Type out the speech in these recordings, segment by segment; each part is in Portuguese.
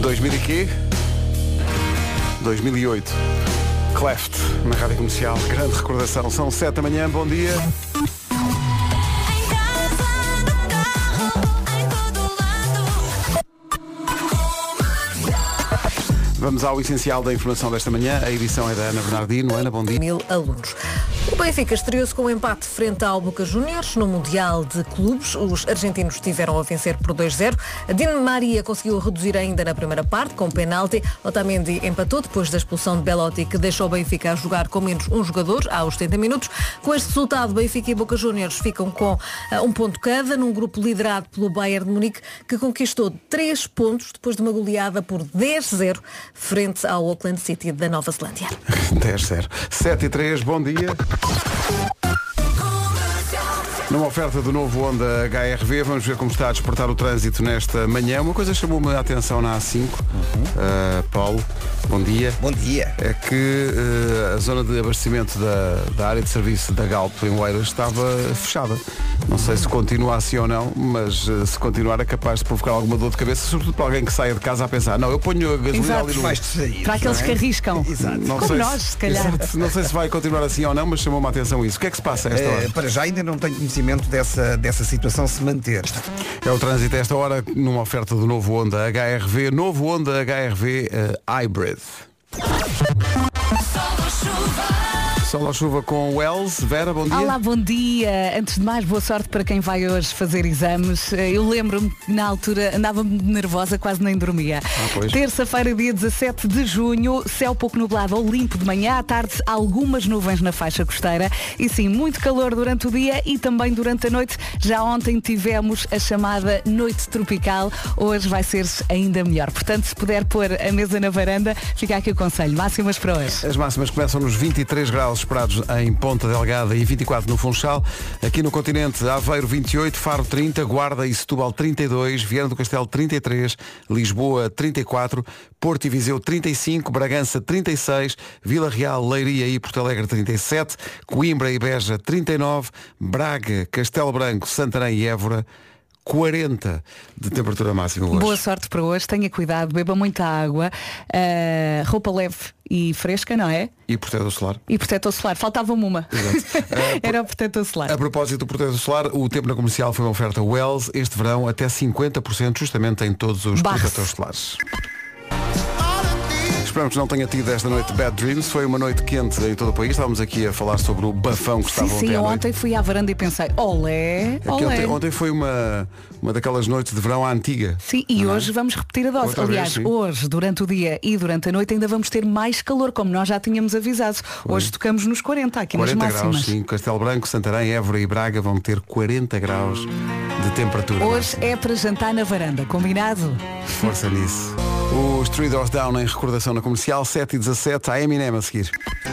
2000 e quê? 2008. Cleft, na Rádio Comercial. Grande recordação. São 7 da manhã. Bom dia. Vamos ao essencial da informação desta manhã. A edição é da Ana Bernardino. Ana, bom dia. 1000 alunos. O Benfica estreou-se com um empate frente ao Boca Juniors no Mundial de Clubes. Os argentinos tiveram a vencer por 2-0. Di Maria conseguiu reduzir ainda na primeira parte, com penalti. Otamendi empatou depois da expulsão de Belotti, que deixou o Benfica a jogar com menos um jogador aos 70 minutos. Com este resultado, Benfica e Boca Juniors ficam com um ponto cada, num grupo liderado pelo Bayern de Munique, que conquistou 3 pontos depois de uma goleada por 10-0 frente ao Auckland City da Nova Zelândia. 10-0. 7-3, bom dia. Numa oferta do novo Honda HR-V, vamos ver como está a despertar o trânsito nesta manhã. Uma coisa chamou-me a atenção na A5. Paulo, bom dia. Bom dia. É que a zona de abastecimento da área de serviço da Galp em Oeiras estava fechada. Não sei se continua assim ou não, mas se continuar é capaz de provocar alguma dor de cabeça, sobretudo para alguém que saia de casa a pensar, não, eu ponho a gasolina ali no... Para aqueles que arriscam. Exato. Não Como sei nós, se calhar. Exato. Não sei se vai continuar assim ou não, mas chamou-me a atenção isso. O que é que se passa a esta hora? Para já ainda não tenho conhecimento dessa situação se manter. É o trânsito a esta hora numa oferta do novo Honda HR-V. Novo Honda HR-V Hybrid. Sol ou chuva com Wells. Vera, bom dia. Olá, bom dia. Antes de mais, boa sorte para quem vai hoje fazer exames. Eu lembro-me que na altura andava-me nervosa, quase nem dormia. Terça-feira, dia 17 de junho, céu pouco nublado ou limpo de manhã, à tarde algumas nuvens na faixa costeira e sim, muito calor durante o dia e também durante a noite. Já ontem tivemos a chamada noite tropical, hoje vai ser ainda melhor. Portanto, se puder pôr a mesa na varanda, fica aqui o conselho. Máximas para hoje. As máximas começam nos 23 graus esperados em Ponta Delgada e 24 no Funchal. Aqui no continente, Aveiro 28, Faro 30, Guarda e Setúbal 32, Viana do Castelo 33, Lisboa 34, Porto e Viseu 35, Bragança 36, Vila Real, Leiria e Porto Alegre 37, Coimbra e Beja 39, Braga, Castelo Branco, Santarém e Évora 40 de temperatura máxima hoje. Boa sorte para hoje, tenha cuidado, beba muita água, roupa leve e fresca, não é? E protetor solar. E protetor solar, faltava-me uma. Era o protetor solar. A propósito do protetor solar, o tempo na comercial foi uma oferta Wells, este verão até 50% justamente em todos os protetores solares. Esperamos que não tenha tido esta noite Bad Dreams. Foi uma noite quente em todo o país. Estávamos aqui a falar sobre o bafão que estava ontem à noite. Ontem fui à varanda e pensei, olé. Ontem foi uma daquelas noites de verão à antiga. Sim, e hoje vamos repetir a dose. Outra Aliás, vez, hoje, durante o dia e durante a noite, ainda vamos ter mais calor, como nós já tínhamos avisado. Hoje tocamos nos 40, aqui 40 nas máximas. graus, sim. Castelo Branco, Santarém, Évora e Braga vão ter 40 graus de temperatura. Hoje é para jantar na varanda, combinado? Força nisso. Os Three Doors Down em recordação na comercial, 7h17, a Eminem a seguir.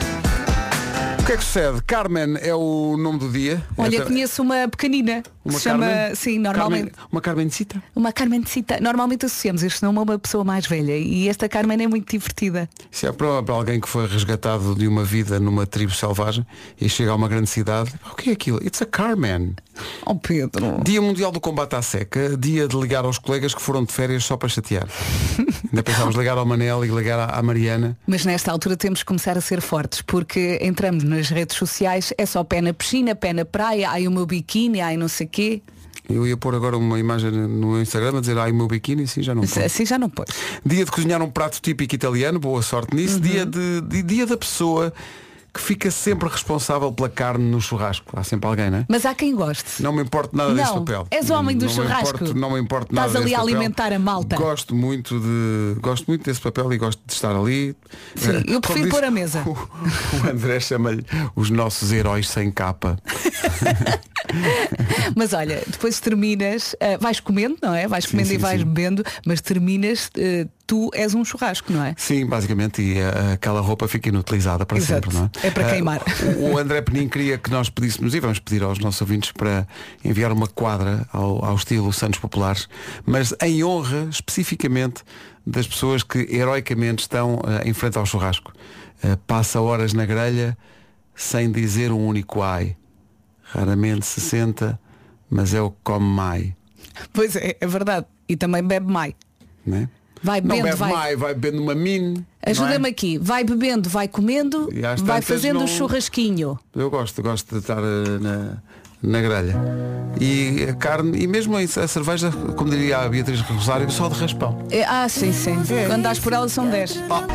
O que é que sucede? Carmen é o nome do dia. Olha, conheço uma pequenina. Uma se chama, Carmen? sim, normalmente. Uma Carmencita? Uma Carmencita. Normalmente associamos este nome a uma pessoa mais velha e esta Carmen é muito divertida. Isso é para alguém que foi resgatado de uma vida numa tribo selvagem e chega a uma grande cidade. O que é aquilo? It's a Carmen. Oh, Pedro. Dia Mundial do Combate à Seca, dia de ligar aos colegas que foram de férias só para chatear. Ainda pensámos ligar ao Manel e ligar à Mariana. Mas nesta altura temos que começar a ser fortes, porque entramos nas redes sociais, é só pé na piscina, pé na praia, ai o meu biquíni, ai não sei quê. Eu ia pôr agora uma imagem no Instagram a dizer ai o meu biquíni, assim já não pôs. Assim já não pôs. Dia de cozinhar um prato típico italiano, boa sorte nisso. Dia da pessoa que fica sempre responsável pela carne no churrasco. Há sempre alguém, não é? Mas há quem goste. Não me importa nada deste papel. És o homem do churrasco. Não me importa nada. Estás ali a alimentar a malta. Gosto muito desse papel e gosto de estar ali. Sim, eu prefiro pôr a mesa. O André chama-lhe os nossos heróis sem capa. Mas olha, depois terminas, vais comendo, não é? Vais comendo e vais bebendo, mas terminas, tu és um churrasco, não é? Sim, basicamente, e aquela roupa fica inutilizada para sempre, não é? É para queimar. O André Penin queria que nós pedíssemos, e vamos pedir aos nossos ouvintes para enviar uma quadra ao estilo Santos Populares, mas em honra especificamente das pessoas que heroicamente estão em frente ao churrasco. Passa horas na grelha sem dizer um único ai. Raramente se senta, mas é o que come mais. Pois é, é verdade. E também bebe mais. Não é? Vai bebendo, não bebe mais, vai bebendo uma mini. Ajuda-me aqui. Vai bebendo, vai comendo, vai fazendo não... o churrasquinho. Eu gosto de estar na grelha. E a carne, e mesmo a cerveja, como diria a Beatriz Rosário, só de raspão. Sim. Quando dás por ela são 10.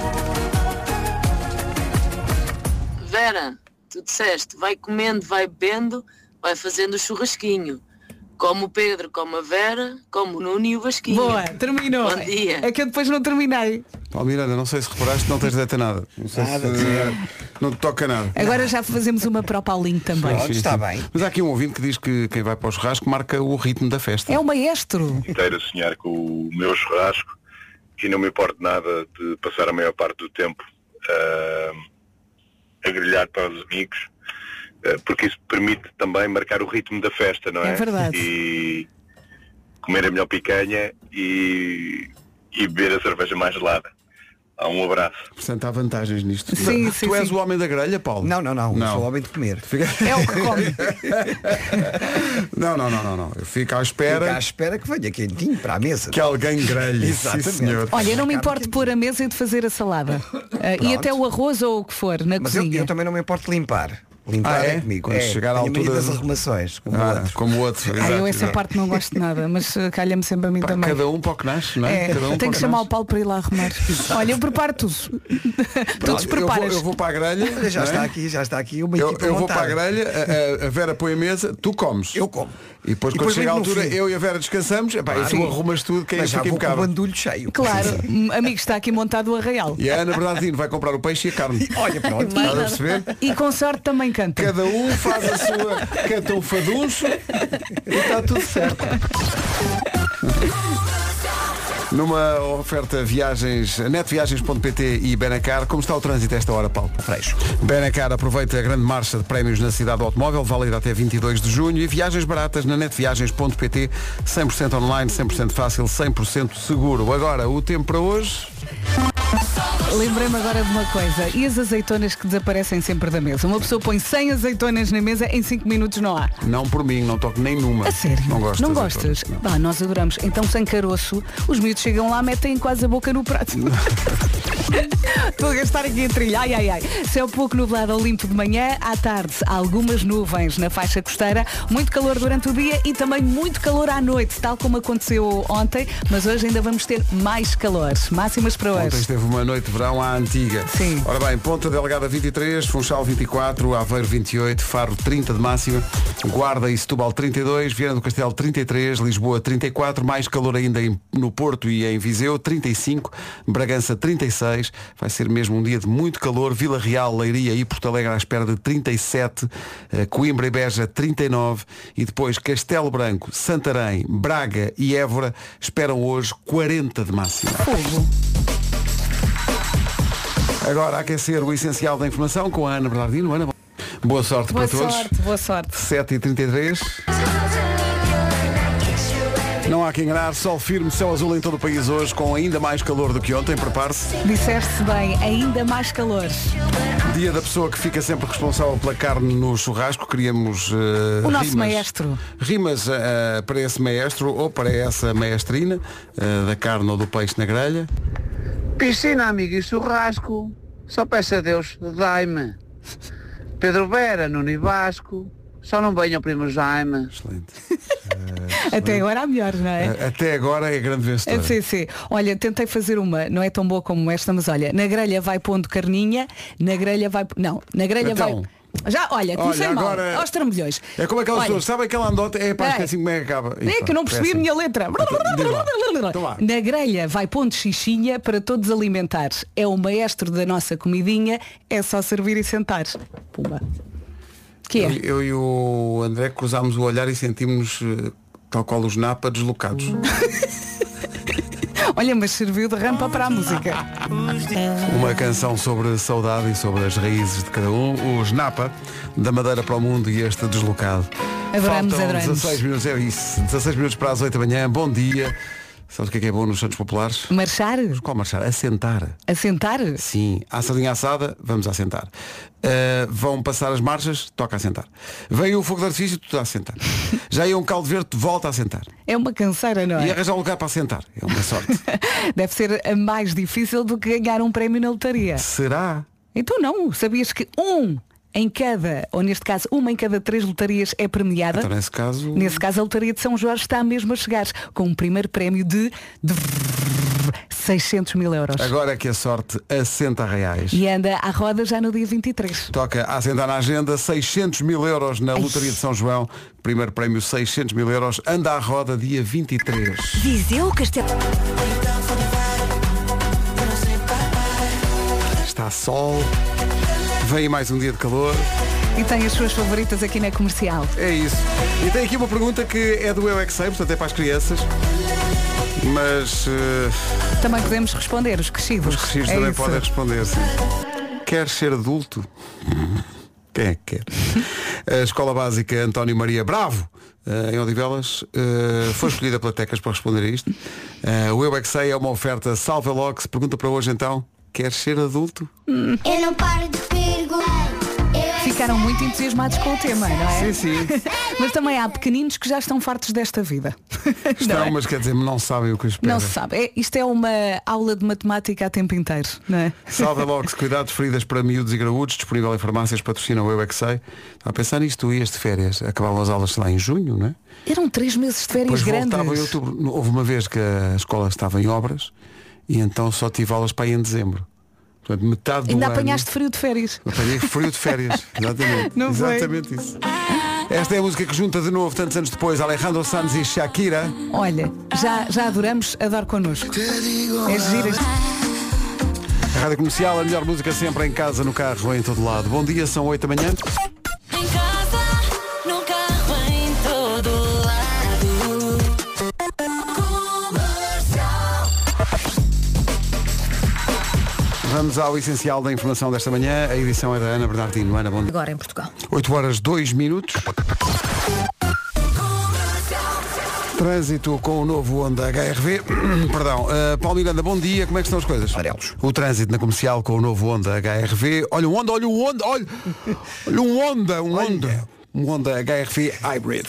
Vera, tu disseste, vai comendo, vai bebendo, vai fazendo o churrasquinho. Como o Pedro, como a Vera, como o Nuno e o Vasquinho. Boa, terminou. Bom dia. É que eu depois não terminei. Paulo Miranda, não sei se reparaste, não tens direito a nada. Não te toca nada. Agora já fazemos uma para o Paulinho também. Sim. Está bem. Mas há aqui um ouvinte que diz que quem vai para o churrasco marca o ritmo da festa. É o maestro. Inteiro a sonhar com o meu churrasco e não me importa nada de passar a maior parte do tempo a grelhar para os amigos, porque isso permite também marcar o ritmo da festa, não é? É verdade. E comer a melhor picanha e beber a cerveja mais gelada. Há um abraço. Portanto, há vantagens nisto. Sim, Tu és o homem da grelha, Paulo? Não. Eu sou o homem de comer. É o que come. Não. Eu fico à espera. Fico à espera que venha quentinho para a mesa. Que alguém grelhe. Exatamente. Sim, senhor. Olha, eu não me importo de pôr a mesa e de fazer a salada. E até o arroz ou o que for na Mas cozinha. eu também não me importo de limpar. Limpar é comigo. Quando chegar à tenho altura das arrumações. Como o outro. Eu essa parte não gosto de nada, mas calha-me sempre a mim também. Cada um para o que nasce, não é? Cada um Tenho que chamar o Paulo para ir lá arrumar. Olha, eu preparo tudo. Tu despreparas. Eu vou para a grelha. Já está aqui uma Eu equipa vou para a montada. grelha, a Vera põe a mesa, tu comes. Eu como. E depois quando chega a venho no altura, fim. eu e a Vera descansamos, e tu arrumas tudo, quem Mas já fica vou com o impecável. bandulho cheio. Claro, amigo, está aqui montado o arraial. E a Ana Bernardino vai comprar o peixe e a carne. Olha, pronto. Estás a perceber? E com sorte também canta. Cada um faz a sua, canta um fadunço e está tudo certo. Numa oferta viagens, netviagens.pt e Benacar, como está o trânsito a esta hora, Paulo? Freixo. Benacar aproveita a grande marcha de prémios na cidade do automóvel, válida até 22 de junho e viagens baratas na netviagens.pt, 100% online, 100% fácil, 100% seguro. Agora, o tempo para hoje... Lembrei-me agora de uma coisa. E as azeitonas que desaparecem sempre da mesa? Uma pessoa põe 100 azeitonas na mesa, em 5 minutos não há. Não por mim, não toco nem numa. A sério? Não gosto. Não gostas? Bah, nós adoramos. Então sem caroço, os miúdos chegam lá, metem quase a boca no prato. Estou a gastar aqui a trilha. Ai. Céu pouco nublado ao limpo de manhã. À tarde, algumas nuvens na faixa costeira. Muito calor durante o dia e também muito calor à noite, tal como aconteceu ontem. Mas hoje ainda vamos ter mais calor. Máximas para hoje. Ontem esteve uma noite de verão à antiga. Sim. Ora bem, Ponta Delgada 23, Funchal 24, Aveiro 28, Faro 30 de máxima, Guarda e Setúbal 32, Viana do Castelo 33, Lisboa 34, mais calor ainda no Porto e em Viseu 35, Bragança 36, vai ser mesmo um dia de muito calor, Vila Real, Leiria e Porto Alegre à espera de 37, Coimbra e Beja 39 e depois Castelo Branco, Santarém, Braga e Évora esperam hoje 40 de máxima. Agora a aquecer o essencial da informação com a Ana Bernardino. Ana, boa sorte para todos. Boa sorte. 7h33. Não há que enganar, sol firme, céu azul em todo o país hoje, com ainda mais calor do que ontem, prepare-se. Disseste bem, ainda mais calor. Dia da pessoa que fica sempre responsável pela carne no churrasco, queríamos o nosso maestro. Rimas para esse maestro ou para essa maestrina da carne ou do peixe na grelha. Piscina, amigo, e churrasco. Só peço a Deus, dai-me. Pedro Vera, Nuno e Vasco. Só não venha o primo Jaime. Excelente. Até agora a melhor, não é? Até agora é a grande vencedora. Sim. Olha, tentei fazer uma, não é tão boa como esta, mas olha, na grelha vai pondo carninha, na grelha vai... Não, na grelha então, vai... Já, olha, comecei mal, agora... aos trambolhões. É como aquelas pessoas, sabe aquela anedota? É pá, assim como é que acaba. É que eu não percebi a minha letra. Então Na grelha vai pondo xixinha para todos alimentar. É o maestro da nossa comidinha, é só servir e sentar. Pumba. Que é? Eu e o André cruzámos o olhar e sentimos tal qual os Napa deslocados. Olha, mas serviu de rampa para a música. Uma canção sobre saudade e sobre as raízes de cada um. Os Napa, da Madeira para o Mundo e este deslocado. Adoramos. 16 minutos, é isso. 16 minutos para as 8 da manhã. Bom dia. Sabes o que é bom nos Santos Populares? Marchar? Qual marchar? Assentar. Assentar? Sim. Há sardinha assada, vamos assentar. Vão passar as marchas, toca assentar. Vem o fogo de artifício, tu a assentar. Já ia um caldo verde, volta a assentar. É uma canseira, não é? E arranjar um lugar para assentar. É uma sorte. Deve ser mais difícil do que ganhar um prémio na lotaria. Será? Então não, sabias que uma em cada 3 lotarias é premiada? Então nesse caso a lotaria de São Jorge está mesmo a chegar com um primeiro prémio de 600 mil euros. Agora é que a sorte assenta reais. E anda à roda já no dia 23. Toca a assentar na agenda 600 mil euros na lotaria de São João. Primeiro prémio 600 mil euros. Anda à roda dia 23. Viseu, Castelo. Está sol. Vem mais um dia de calor. E tem as suas favoritas aqui na Comercial. É isso. E tem aqui uma pergunta que é do Eu é que Sei, portanto é para as crianças. Mas também podemos responder, os crescidos. Os crescidos também isso. podem responder, sim. Quer ser adulto? Quem é que quer? A Escola Básica António Maria Bravo, em Odivelas, foi escolhida pela Tecas para responder a isto. O Eu é que Sei é uma oferta Salva Lox. Pergunta para hoje então. Quer ser adulto? Eu não paro de perguntar. Ficaram muito entusiasmados com o tema, não é? Sim, sim. Mas também há pequeninos que já estão fartos desta vida. Estão, mas quer dizer, não sabem o que esperam. Não se sabe. Isto é uma aula de matemática a tempo inteiro, não é? Salva Lox, cuidados, feridas para miúdos e graúdos, disponível em farmácias, patrocina o Eu é que Sei. Estava a pensar nisto, tu ias de férias, acabavam as aulas lá em junho, não é? Eram 3 meses de férias grandes. grandes. Voltava em outubro. Houve uma vez que a escola estava em obras e então só tive aulas para ir em dezembro. Portanto, metade do Ainda ano... apanhaste frio de férias. Apanhei frio de férias. Exatamente. Não foi? Exatamente isso. Esta é a música que junta de novo, tantos anos depois, Alejandro Sanz e Shakira. Olha, já adoramos, adoro connosco. É gira. A Rádio Comercial, a melhor música sempre em casa, no carro, em todo lado. Bom dia, são 8 da manhã. Em casa, no carro, em todo lado. Comercial. Vamos ao essencial da informação desta manhã. A edição é da Ana Bernardino. Ana, bom dia. Agora em Portugal. 8 horas 2 minutos. Trânsito com o novo Honda HRV. Perdão. Paulo Miranda, bom dia. Como é que estão as coisas? Amarelos. O trânsito na Comercial com o novo Honda HRV. Olha um Honda, olha um Honda, olha um Honda, um Honda HRV Hybrid.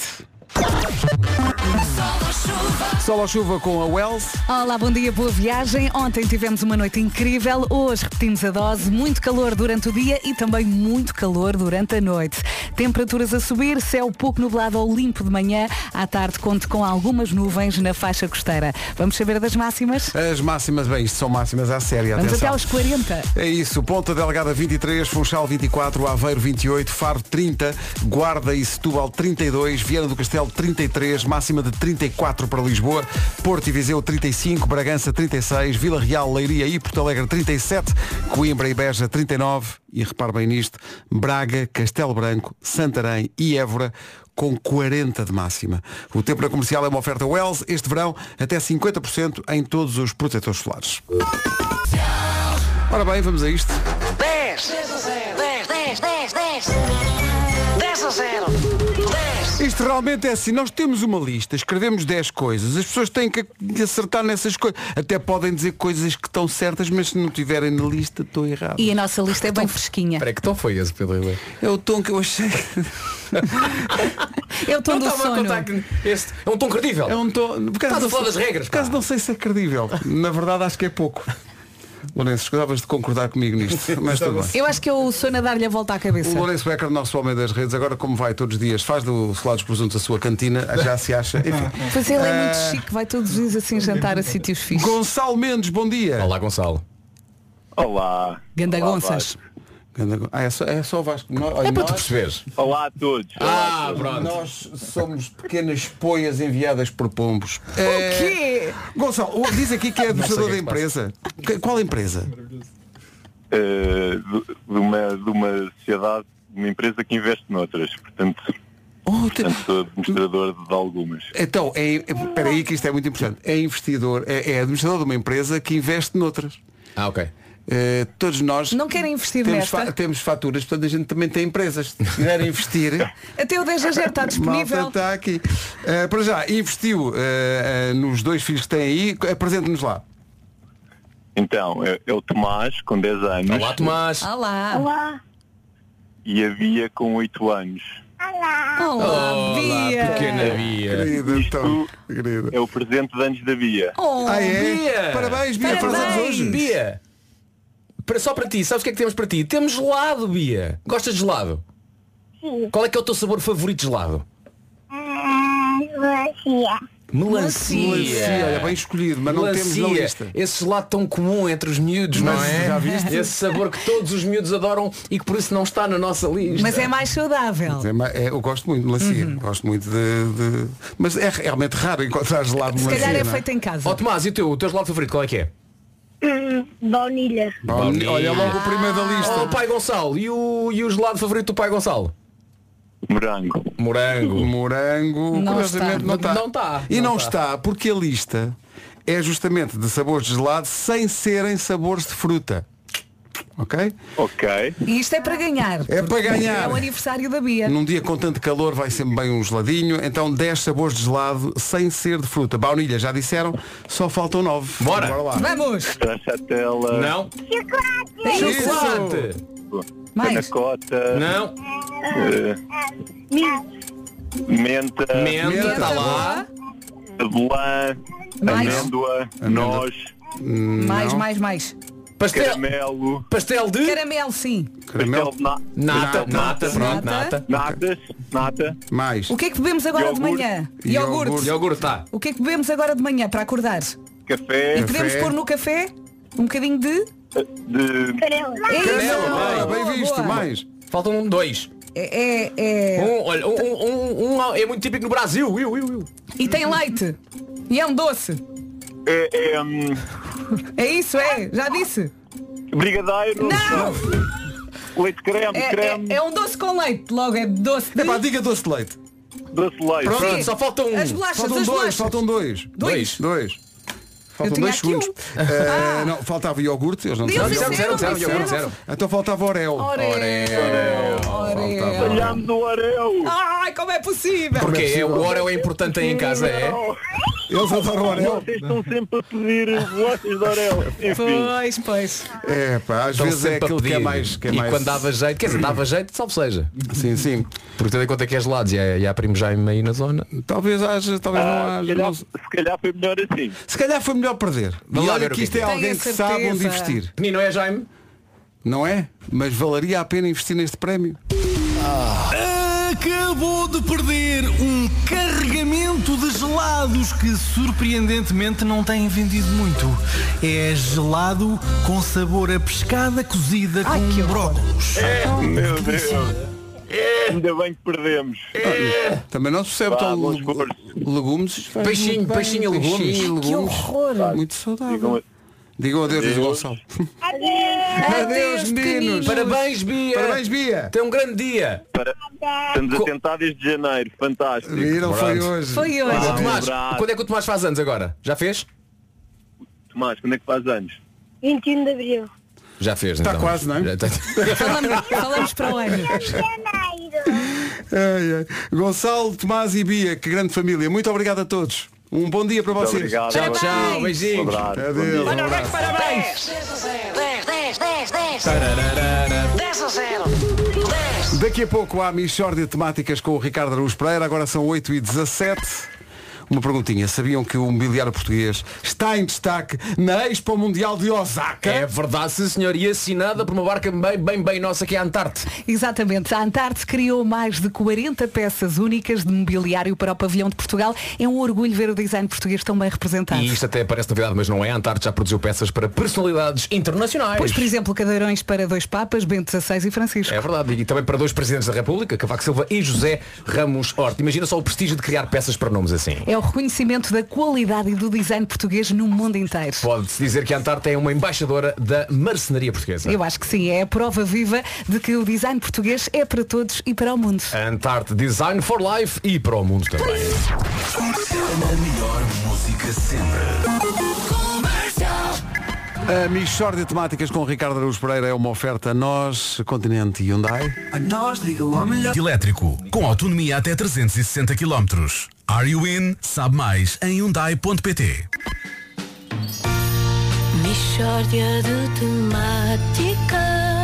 Sol ou chuva com a Wells. Olá, bom dia, boa viagem. Ontem tivemos uma noite incrível, hoje repetimos a dose, muito calor durante o dia e também muito calor durante a noite. Temperaturas a subir, céu pouco nublado ou limpo de manhã, à tarde conte com algumas nuvens na faixa costeira. Vamos saber das máximas? As máximas, bem, isto são máximas à série, Vamos atenção. até aos 40. É isso, Ponta Delgada 23, Funchal 24, Aveiro 28, Faro 30, Guarda e Setúbal 32, Viana do Castelo 33, máxima de 34 para Lisboa, Porto e Viseu 35, Bragança 36, Vila Real, Leiria e Porto Alegre 37, Coimbra e Beja 39 e, repare bem nisto, Braga, Castelo Branco, Santarém e Évora com 40 de máxima. O tempo na Comercial é uma oferta Wells, este verão até 50% em todos os protetores solares. Ora bem, vamos a isto. 10, 10, 10, 10, 10. 10 a 0. 10. Isto realmente é assim, nós temos uma lista, escrevemos 10 coisas, as pessoas têm que acertar nessas coisas. Até podem dizer coisas que estão certas, mas se não tiverem na lista, estão errados. E a nossa lista é bem fresquinha. Espera, que tom foi esse, Pedro Ribeiro? É o tom que eu achei. É o tom do estava a sono. contar que este é um tom credível. É um tom. Estás a falar das regras. Por acaso não sei se é credível. Na verdade acho que é pouco. Lourenço, escusavas de concordar comigo nisto, mas tudo bem. Eu acho que é o sono a dar-lhe a volta à cabeça. O Lourenço Becker, nosso homem das redes, agora como vai todos os dias, faz do Solados Presuntos a sua cantina, já se acha. Enfim. Pois ele é muito chique, vai todos os dias assim jantar a sítios fixos. Gonçalo Mendes, bom dia. Olá, Gonçalo. Olá. Ganda Olá, Gonças. É só o Vasco. É para tu perceberes. Olá a todos. Ah, pronto. Nós somos pequenas poias enviadas por pombos. O quê? Gonçalo, diz aqui que é administrador da empresa. Qual empresa? De uma sociedade, de uma empresa que investe noutras. Portanto sou administrador de algumas. Então, espera aí que isto é muito importante. É investidor, é administrador de uma empresa que investe noutras. Ah, ok. Todos nós não querem investir nesta. Temos faturas, portanto a gente também tem empresas. Se quiserem investir. Até o 10 de janeiro está disponível. Malta está aqui. Para já, investiu nos 2 filhos que tem aí. Apresente-nos lá. Então, é o Tomás, com 10 anos. Olá, Tomás. Olá. E a Bia, com 8 anos. Olá, Bia. Pequena Bia. Querida. É o presente de anos da Bia. Bia. Parabéns, Bia. Fazemos hoje. Bia. Só para ti, sabes o que é que temos para ti? Temos gelado, Bia. Gostas de gelado? Sim. Qual é que é o teu sabor favorito de gelado? Melancia. Olha, bem escolhido, mas não temos na lista. Esse gelado tão comum entre os miúdos, não é? Já viste? Esse sabor que todos os miúdos adoram e que por isso não está na nossa lista. Mas é mais saudável. Eu gosto muito de melancia. Gosto muito de... Mas é realmente raro encontrar gelado de Se melancia. calhar é feito em casa. Ó Tomás, e o teu gelado favorito qual é que é? Baunilha. Olha logo o primeiro da lista. O pai Gonçalo. E o gelado favorito do pai Gonçalo? Morango. Curiosamente não está. E não está porque a lista é justamente de sabores de gelado sem serem sabores de fruta. Ok? E isto é para ganhar. É para ganhar. É o aniversário da Bia. Num dia com tanto calor vai sempre bem um geladinho. Então 10 sabores de gelado sem ser de fruta. Baunilha, já disseram, só faltam 9. Bora lá. Vamos. Stracciatella. Não. Chocolate. Mais. Panacota. Não. Menta. Está lá. Avelã. Mais. Amêndoa. Noz. Mais. Pastel. Caramelo. Pastel de Caramelo, sim. Pastel de nata. Pronto, Nata. nata. Nata. Mais. O que é que bebemos agora de manhã? Iogurte. Iogurte, tá. O que é que bebemos agora de manhã para acordar? Café. E podemos pôr no café um bocadinho de... Canela. Caramelo. Bem visto. Boa. Mais. Faltam 2. É... Um é muito típico no Brasil. E tem leite. E é um doce. É isso, já disse. Brigadeiro. Não. Leite creme. É um doce com leite. Logo é doce de... Diga doce de leite. Doce de leite. Pronto, só falta um. As bolachas, Faltam dois. Dois. Faltam tinha 2 aqui segundos. Não, faltava iogurte. Eles não Disseram zero. Então faltava Oreo. Falhámos o Oreo. Ai, como é possível? Porque o Oreo é importante aí em casa, é? Eles adoram Oreo. Vocês estão sempre a pedir bolachas de Oreo. Enfim. Pois. Às vezes é aquilo que é mais. E quando dava jeito, quer dizer, dava jeito, salve seja. Sim. Porque tendo em conta que é gelados e há primo Jaime aí na zona. Talvez não haja. Se calhar foi melhor assim. Se calhar foi melhor perder. Vamos E lá olha ver que o isto que é é. alguém que sabe onde investir. Não é, Jaime? Não é? Mas valeria a pena investir neste prémio. Acabou de perder um carregamento de gelados que surpreendentemente não têm vendido muito. É gelado com sabor a pescada cozida com brócolos. Meu Deus. Ainda bem que perdemos. Também não se percebe tão legumes. Peixinho e legumes. Que horror. Muito saudável. Digam adeus, diz o Gonçalo. Adeus, meninos. Parabéns, Bia. Tem um grande dia. Estamos a tentar desde janeiro. Fantástico. Viram, foi hoje. Tomás, quando é que o Tomás faz anos agora? Já fez? Tomás, quando é que faz anos? 21 de Abril. Já fez, Está então. quase, não é? Falamos para o ano. Gonçalo, Tomás e Bia, que grande família. Muito obrigado a todos. Um bom dia para vocês. Obrigado. Tchau, beijinhos. Adeus. Parabéns. 10 a 0. Daqui a pouco há Mixórdia de Temáticas com o Ricardo Araújo Pereira. Agora são 8h17. Uma perguntinha, sabiam que o mobiliário português está em destaque na Expo Mundial de Osaka? É verdade, sim, senhor, e assinada por uma marca bem nossa, que é a Antarte. Exatamente, a Antarte criou mais de 40 peças únicas de mobiliário para o pavilhão de Portugal. É um orgulho ver o design português tão bem representado. E isto até parece novidade, mas não é. A Antarte já produziu peças para personalidades internacionais. Pois, por exemplo, cadeirões para 2 papas, Bento XVI e Francisco. É verdade, e também para 2 presidentes da República, Cavaco Silva e José Ramos Horta. Imagina só o prestígio de criar peças para nomes assim. É o reconhecimento da qualidade e do design português no mundo inteiro. Pode-se dizer que a Antarte é uma embaixadora da marcenaria portuguesa. Eu acho que sim, é a prova viva de que o design português é para todos e para o mundo. A Antarte, Design for Life e para o mundo também. A melhor música sempre. A Mixórdia de Temáticas com Ricardo Araújo Pereira é uma oferta a nós, Continente e Hyundai. Elétrico, com autonomia até 360 km. Are you in? Sabe mais em Hyundai.pt. Mixórdia de temáticas.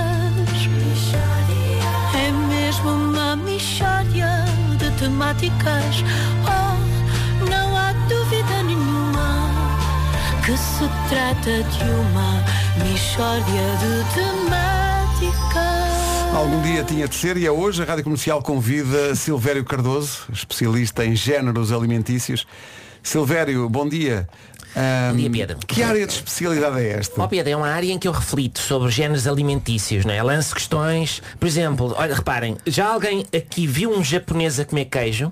É mesmo uma mixórdia de temáticas. Oh, não há dúvida nenhuma que se trata de uma mixórdia de temáticas. Algum dia tinha de ser e é hoje. A Rádio Comercial convida Silvério Cardoso, especialista em géneros alimentícios. Silvério, bom dia. Bom dia, Pedro. Que área de especialidade é esta? Pedro, é uma área em que eu reflito sobre géneros alimentícios, não é? Lanço questões. Por exemplo, olha, reparem, já alguém aqui viu um japonês a comer queijo?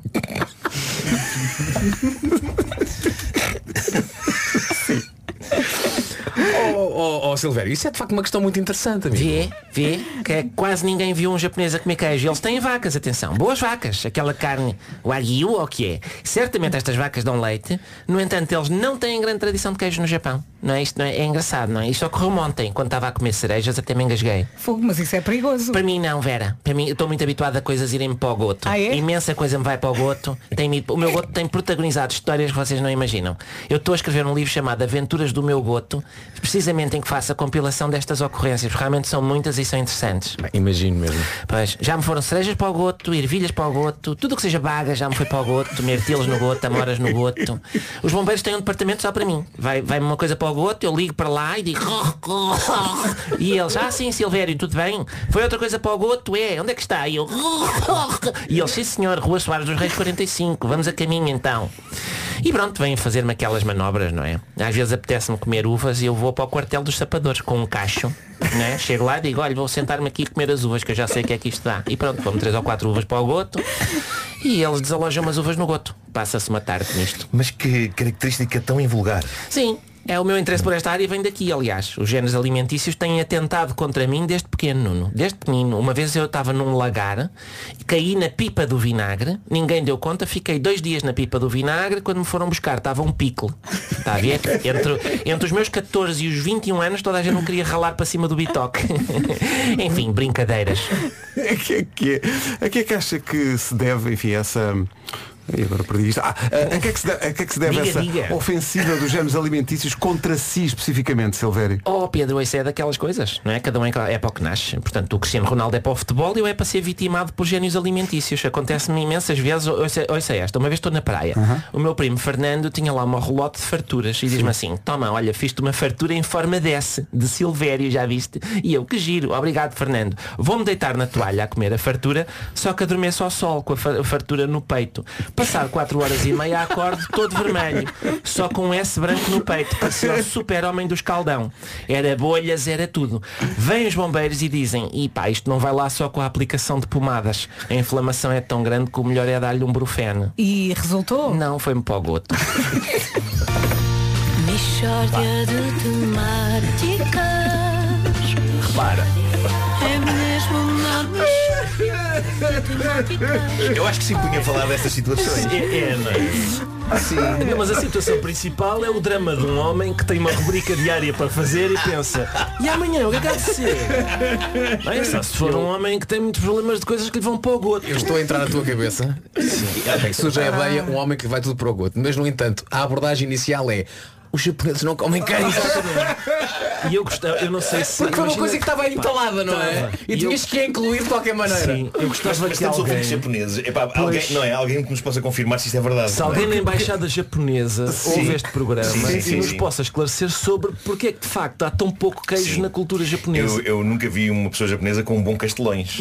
Silvério, isso é de facto uma questão muito interessante, amigo. Vê, que é quase ninguém viu um japonês a comer queijo. Eles têm vacas, atenção, boas vacas. Aquela carne wagyu, ou o que é? Certamente estas vacas dão leite. No entanto, eles não têm grande tradição de queijo no Japão. Não é? Isto não é, é engraçado, não é? Isto ocorreu ontem, quando estava a comer cerejas, até me engasguei. Fogo, mas isso é perigoso. Para mim não, Vera. Para mim, eu estou muito habituado a coisas irem para o goto. É? Imensa coisa me vai para o goto. O meu goto tem protagonizado histórias que vocês não imaginam. Eu estou a escrever um livro chamado Aventuras do Meu Goto, precisamente em que faço a compilação destas ocorrências. Realmente são muitas e são interessantes. Imagino mesmo. Pois, já me foram cerejas para o goto, ervilhas para o goto, tudo o que seja baga já me foi para o goto, mirtilos no goto, amoras no goto. Os bombeiros têm um departamento só para mim. Vai-me uma coisa para o goto, eu ligo para lá e digo e eles, sim, Silvério, tudo bem? Foi outra coisa para o goto, onde é que está? E eu e eles, sim senhor, Rua Soares dos Reis 45, vamos a caminho então. E pronto, vêm fazer-me aquelas manobras, não é? Às vezes apetece-me comer uvas e eu vou para o quartel dos sapadores com um cacho, não é? Chego lá e digo, olha, vou sentar-me aqui e comer as uvas, que eu já sei que é que isto dá. E pronto, vou-me 3 ou 4 uvas para o goto e eles desalojam umas uvas no goto. Passa-se uma tarde nisto. Mas que característica tão invulgar. Sim. O meu interesse por esta área vem daqui, aliás. Os géneros alimentícios têm atentado contra mim desde pequeno, Nuno. Desde pequenino. Uma vez eu estava num lagar, caí na pipa do vinagre, ninguém deu conta, fiquei 2 dias na pipa do vinagre, quando me foram buscar estava um pickle. Está a ver? Entre os meus 14 e os 21 anos toda a gente não queria ralar para cima do bitoque. Enfim, brincadeiras. A que é que acha que se deve, enfim, essa... E agora perdi isto. A que é que se deve essa ofensiva dos géneros alimentícios contra si especificamente, Silvério? Pedro, isso é daquelas coisas, não é? Cada um é para o que nasce. Portanto, o Cristiano Ronaldo é para o futebol e eu é para ser vitimado por génios alimentícios. Acontece-me imensas vezes. Ouça esta, uma vez estou na praia. O meu primo Fernando tinha lá uma relote de farturas e diz-me assim, toma, olha, fiz-te uma fartura em forma de Silvério, já viste? E eu, que giro, obrigado Fernando. Vou-me deitar na toalha a comer a fartura, só que adormeço ao sol com a fartura no peito. Passado 4h30 acordo todo vermelho, só com um S branco no peito, parecia o super-homem do escaldão. Era bolhas, era tudo. Vêm os bombeiros e dizem, isto não vai lá só com a aplicação de pomadas. A inflamação é tão grande que o melhor é dar-lhe um brufeno. E resultou? Não, foi-me para o goto. Mixórdia de temáticas. Repara. É mesmo uma mixórdia de temáticas. Eu acho que sim punha a falar destas situações. Não é? Sim. Não, mas a situação principal é o drama de um homem que tem uma rubrica diária para fazer e pensa, e amanhã o que é que há de ser? Não é só se for um homem que tem muitos problemas de coisas que lhe vão para o goto. Eu estou a entrar na tua cabeça. Surge a ideia um homem que vai tudo para o goto. Mas no entanto, a abordagem inicial é os japoneses não comem carne. E eu gostava, eu não sei se... Porque foi uma coisa que estava aí entalada, não é? E tinhas que incluir de qualquer maneira. Sim, eu gostava que alguém... japoneses. Alguém que nos possa confirmar se isto é verdade. Se alguém na embaixada japonesa ouve este programa e nos possa esclarecer sobre porque é que de facto há tão pouco queijo na cultura japonesa. Eu nunca vi uma pessoa japonesa com um bom castelões.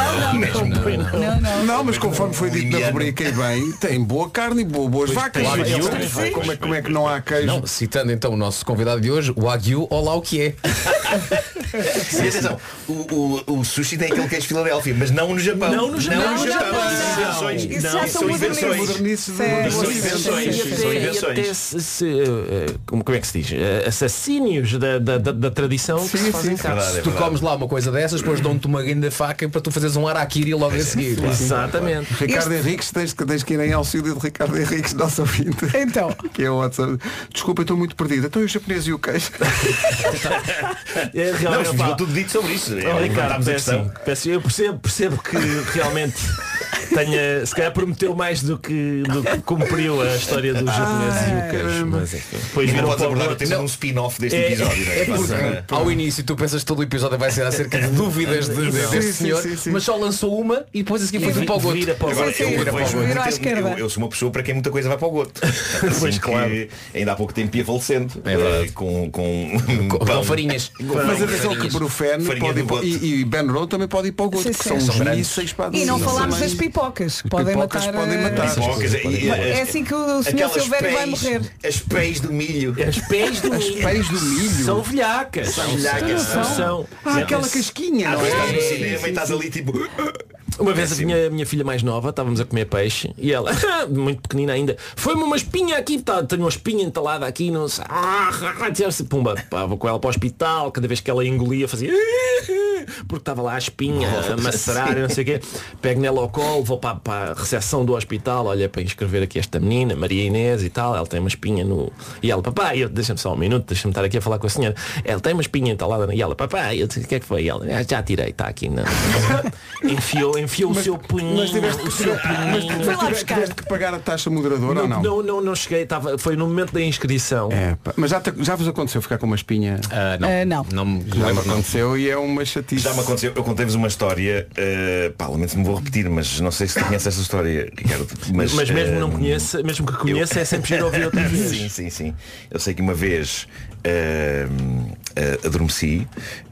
Não, mas conforme foi dito na rubrica e bem, tem boa carne e boas vacas. Como é que não há queijo? Não, citando então o nosso convidado de hoje, o Wagyu, olá o que é. Sim, atenção, o sushi tem aquele queijo Filadélfia, mas não no Japão. Não no Japão. São invenções. São invenções. Como é que se diz? Assassínios da tradição que se fazem cá. Se tu comes lá uma coisa dessas, depois dão-te uma grande faca para tu fazeres um harakiri logo a seguir. Exatamente. Ricardo Henriques, tens que ir em auxílio de Ricardo Henriques, nosso ouvinte. Então. Que é o WhatsApp. Desculpa, estou muito perdido. Então e o japonês e o queijo? Não, ficou tudo dito sobre isso. Ricardo, eu percebo que realmente tenha, se calhar prometeu mais do que cumpriu a história do japonês e o queijo. Mas enfim, depois não podes abordar o tema de um spin-off deste episódio. Porque ao início tu pensas que todo o episódio vai ser acerca de dúvidas deste senhor, mas só lançou uma e depois a seguir foi para o goto. Eu sou uma pessoa para quem muita coisa vai para o goto. Pois claro. Ainda há pouco tempo ia falecendo. É verdade. Com farinhas. Mas atenção que Brufeno e Ben Rowe também pode ir para o goto, que são os mísseis para e não falámos das pipocas. Podem matar. É assim que o senhor Silvério vai morrer. As pés do milho. As pés do milho. São velhacas. São. Aquela casquinha. Às vezes estás no cinema e estás ali tipo... Uma vez a minha filha mais nova, estávamos a comer peixe e ela, muito pequenina ainda, foi-me uma espinha aqui, tenho uma espinha entalada aqui, não sei. Pumba, vou com ela para o hospital, cada vez que ela engolia fazia porque estava lá a espinha a macerar, não sei o quê. Pego nela ao colo, vou para a recepção do hospital, olha para inscrever aqui esta menina, Maria Inês e tal, ela tem uma espinha no. E ela, papai, deixa-me só um minuto, deixa-me estar aqui a falar com a senhora. Ela tem uma espinha entalada e ela, papai, eu disse, o que é que foi? E ela, já tirei, está aqui não. Enfiou o seu punho. Mas tiveste que pagar a taxa moderadora ou não? Não cheguei, foi no momento da inscrição. Mas já vos aconteceu ficar com uma espinha? Não me aconteceu e é uma chatice. Já me aconteceu, eu contei-vos uma história, lamento me vou repetir, mas não sei se tu conheces essa história, Ricardo. Mas mesmo não conheça, mesmo que conheça, é sempre giro ouvir outra vez. Sim. Eu sei que uma vez adormeci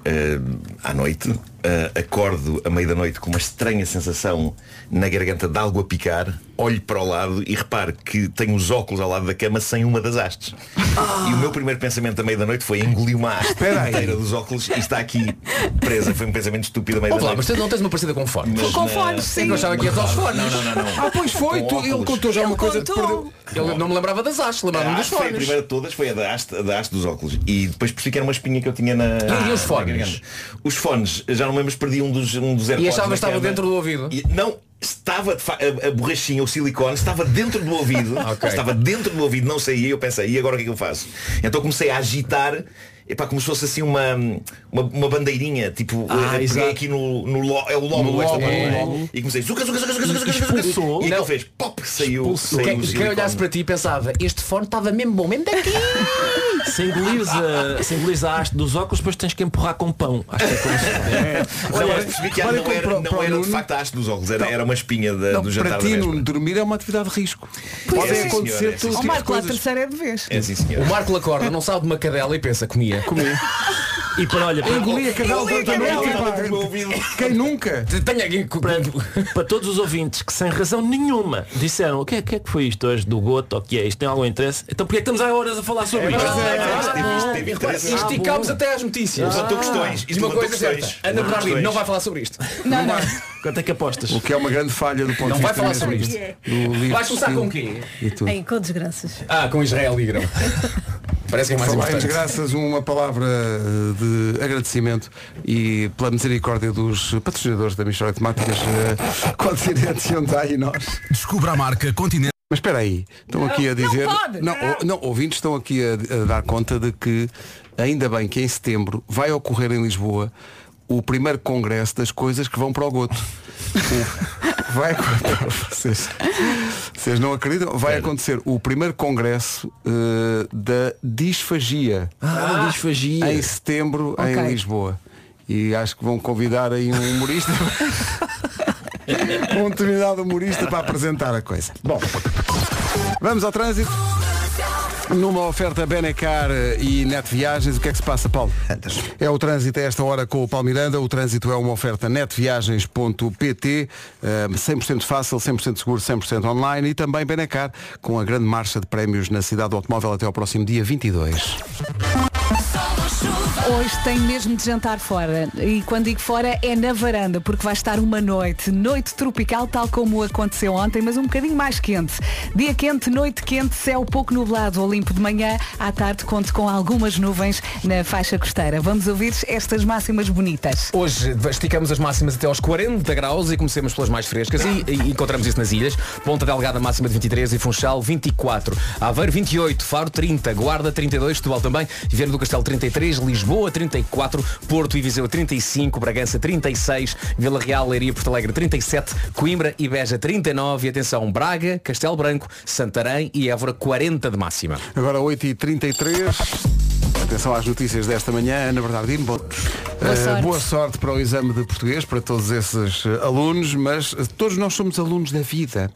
à noite, acordo à meia da noite com uma estranha sensação na garganta de algo a picar, olho para o lado e reparo que tenho os óculos ao lado da cama sem uma das hastes. E o meu primeiro pensamento à meia da noite foi engolir uma haste inteira dos óculos e está aqui presa. Foi um pensamento estúpido à meia da noite. Mas tu não tens uma parecida com fones? Com fones, sim. Eu achava que ia aos fones. Não. Pois foi, ele contou já uma coisa que perdeu. Ele não me lembrava das hastes, lembrava-me dos fones. A primeira de todas foi a da haste dos óculos. E depois percebi que era uma espinha que eu tinha na. E os fones? Os fones, já não me lembro, perdi um dos AirPods. E achava que estava dentro do ouvido? Não. Estava a borrachinha, o silicone estava dentro do ouvido. Estava dentro do ouvido, não saía. Eu pensei, e agora o que é que eu faço? Então comecei a agitar, como se fosse assim uma bandeirinha, tipo, peguei aqui no lobo esta parte, e comecei zuca, e ele fez pop, saiu. Quem olhasse para ti pensava, este fone estava mesmo bom, mesmo daqui. Se engolires a haste dos óculos, depois tens que empurrar com pão. Acho que é como se... Olha, percebi que não era de facto a haste dos óculos, era uma espinha do jantar. Para ti, dormir é uma atividade de risco. Pode acontecer tudo. O Marco lá terceira é de vez. O Marco acorda, não sabe de uma cadela e pensa, comia. E para engolir a cadela durante a noite. Quem nunca? Tenho aqui para todos os ouvintes que sem razão nenhuma disseram o que é que foi isto hoje do goto, ou que é isto, tem algum interesse? Então porque é que estamos há horas a falar sobre isto? Esticámos até às notícias. E uma coisa certa, Ana Bernardino não vai falar sobre isto. Não. Quanto é que apostas? O que é uma grande falha do ponto de vista. Não vai falar sobre isto. Vais começar com o quê? Com desgraças. Com Israel e Irão. Parece que é mais importante. Desgraças, uma palavra de agradecimento e pela misericórdia dos patrocinadores da Mixtura Temáticas Continente Hyundai e nós. Descubra a marca Continente. Mas espera aí, estão aqui a dizer... Não, ouvintes estão aqui a dar conta de que ainda bem que em setembro vai ocorrer em Lisboa o primeiro congresso das coisas que vão para o goto. Vai vocês não acreditam? Vai acontecer o primeiro congresso da disfagia. Disfagia. Em setembro em Lisboa. E acho que vão convidar aí um humorista. Um determinado humorista para apresentar a coisa. Bom, vamos ao trânsito. Numa oferta Benecar e Net Viagens, o que é que se passa, Paulo? É o trânsito a esta hora com o Paulo Miranda. O trânsito é uma oferta netviagens.pt, 100% fácil, 100% seguro, 100% online, e também Benecar, com a grande marcha de prémios na cidade do automóvel até ao próximo dia 22. Hoje tem mesmo de jantar fora. E quando digo fora é na varanda, porque vai estar uma noite tropical, tal como aconteceu ontem, mas um bocadinho mais quente. Dia quente, noite quente, céu pouco nublado ou limpo de manhã. À tarde conto com algumas nuvens na faixa costeira. Vamos ouvir estas máximas bonitas. Hoje esticamos as máximas até aos 40 graus e comecemos pelas mais frescas e encontramos isso nas ilhas. Ponta Delgada máxima de 23 e Funchal 24. Aveiro 28, Faro 30, Guarda 32, Setúbal também, Viana do Castelo 33, Lisboa 34, Porto e Viseu 35, Bragança 36, Vila Real, Leiria, Porto Alegre 37, Coimbra e Beja 39 e atenção, Braga, Castelo Branco, Santarém e Évora 40 de máxima. Agora 8h33. Atenção às notícias desta manhã, Ana Bernardino. Boa sorte para o exame de português, para todos esses alunos, mas todos nós somos alunos da vida.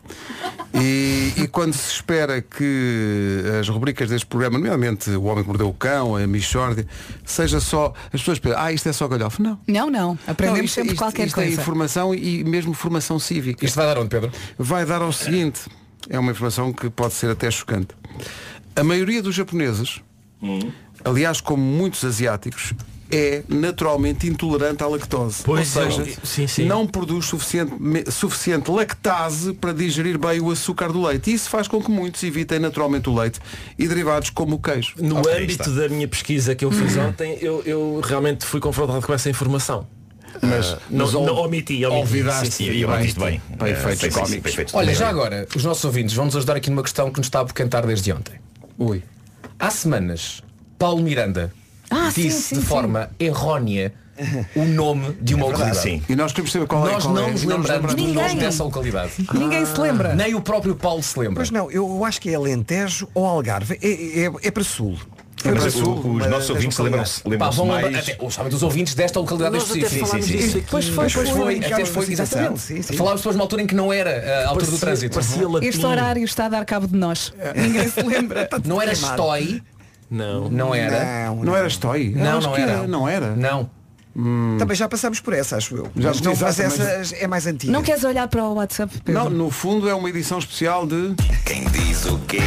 E quando se espera que as rubricas deste programa, nomeadamente O Homem que Mordeu o Cão, a Mixórdia, seja só, as pessoas pensam, isto é só galhofa. Não. Não. Aprendemos sempre qualquer coisa. Isto é informação e mesmo formação cívica. Isto vai dar onde, Pedro? Vai dar ao seguinte, é uma informação que pode ser até chocante. A maioria dos japoneses, aliás, como muitos asiáticos, é naturalmente intolerante à lactose. Pois ou seja, sim. não produz suficiente lactase para digerir bem o açúcar do leite. E isso faz com que muitos evitem naturalmente o leite e derivados como o queijo. No âmbito da minha pesquisa que eu fiz ontem, eu realmente fui confrontado com essa informação. Mas não omiti. Sim, eu omitiste bem. Para efeitos cómicos. Olha, já agora, os nossos ouvintes, vamos ajudar aqui numa questão que nos está a bocantar desde ontem. Ui. Há semanas, Paulo Miranda disse de forma errónea o nome de uma localidade. Sim. E nós queremos saber qual é. Nós não nos lembramos dos nomes dessa localidade. Ninguém se lembra. Nem o próprio Paulo se lembra. Mas não, eu acho que é Alentejo ou Algarve. É para Sul. Os nossos ouvintes lembram-se mais. Sabem os ouvintes desta localidade específica. Depois foi exatamente. Falámos depois numa altura em que não era a altura do trânsito. Este horário está a dar cabo de nós. Ninguém se lembra. Não era Stoi. Não era. Não era Stoi? Não era. Não. Também já passamos por essa, acho eu. Mas essa é mais antiga. Não queres olhar para o WhatsApp, Pedro? Não, no fundo é uma edição especial de... Quem diz o quê?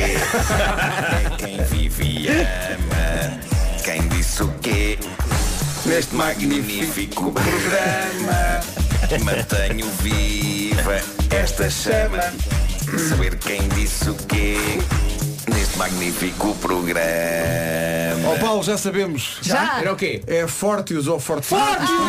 É quem vive e ama. Quem disse o quê? Neste magnífico programa mantenho viva esta chama. Saber quem disse o quê? Neste magnífico programa. Oh Paulo, já sabemos. Já? Era o quê? É Fortius ou Fortius.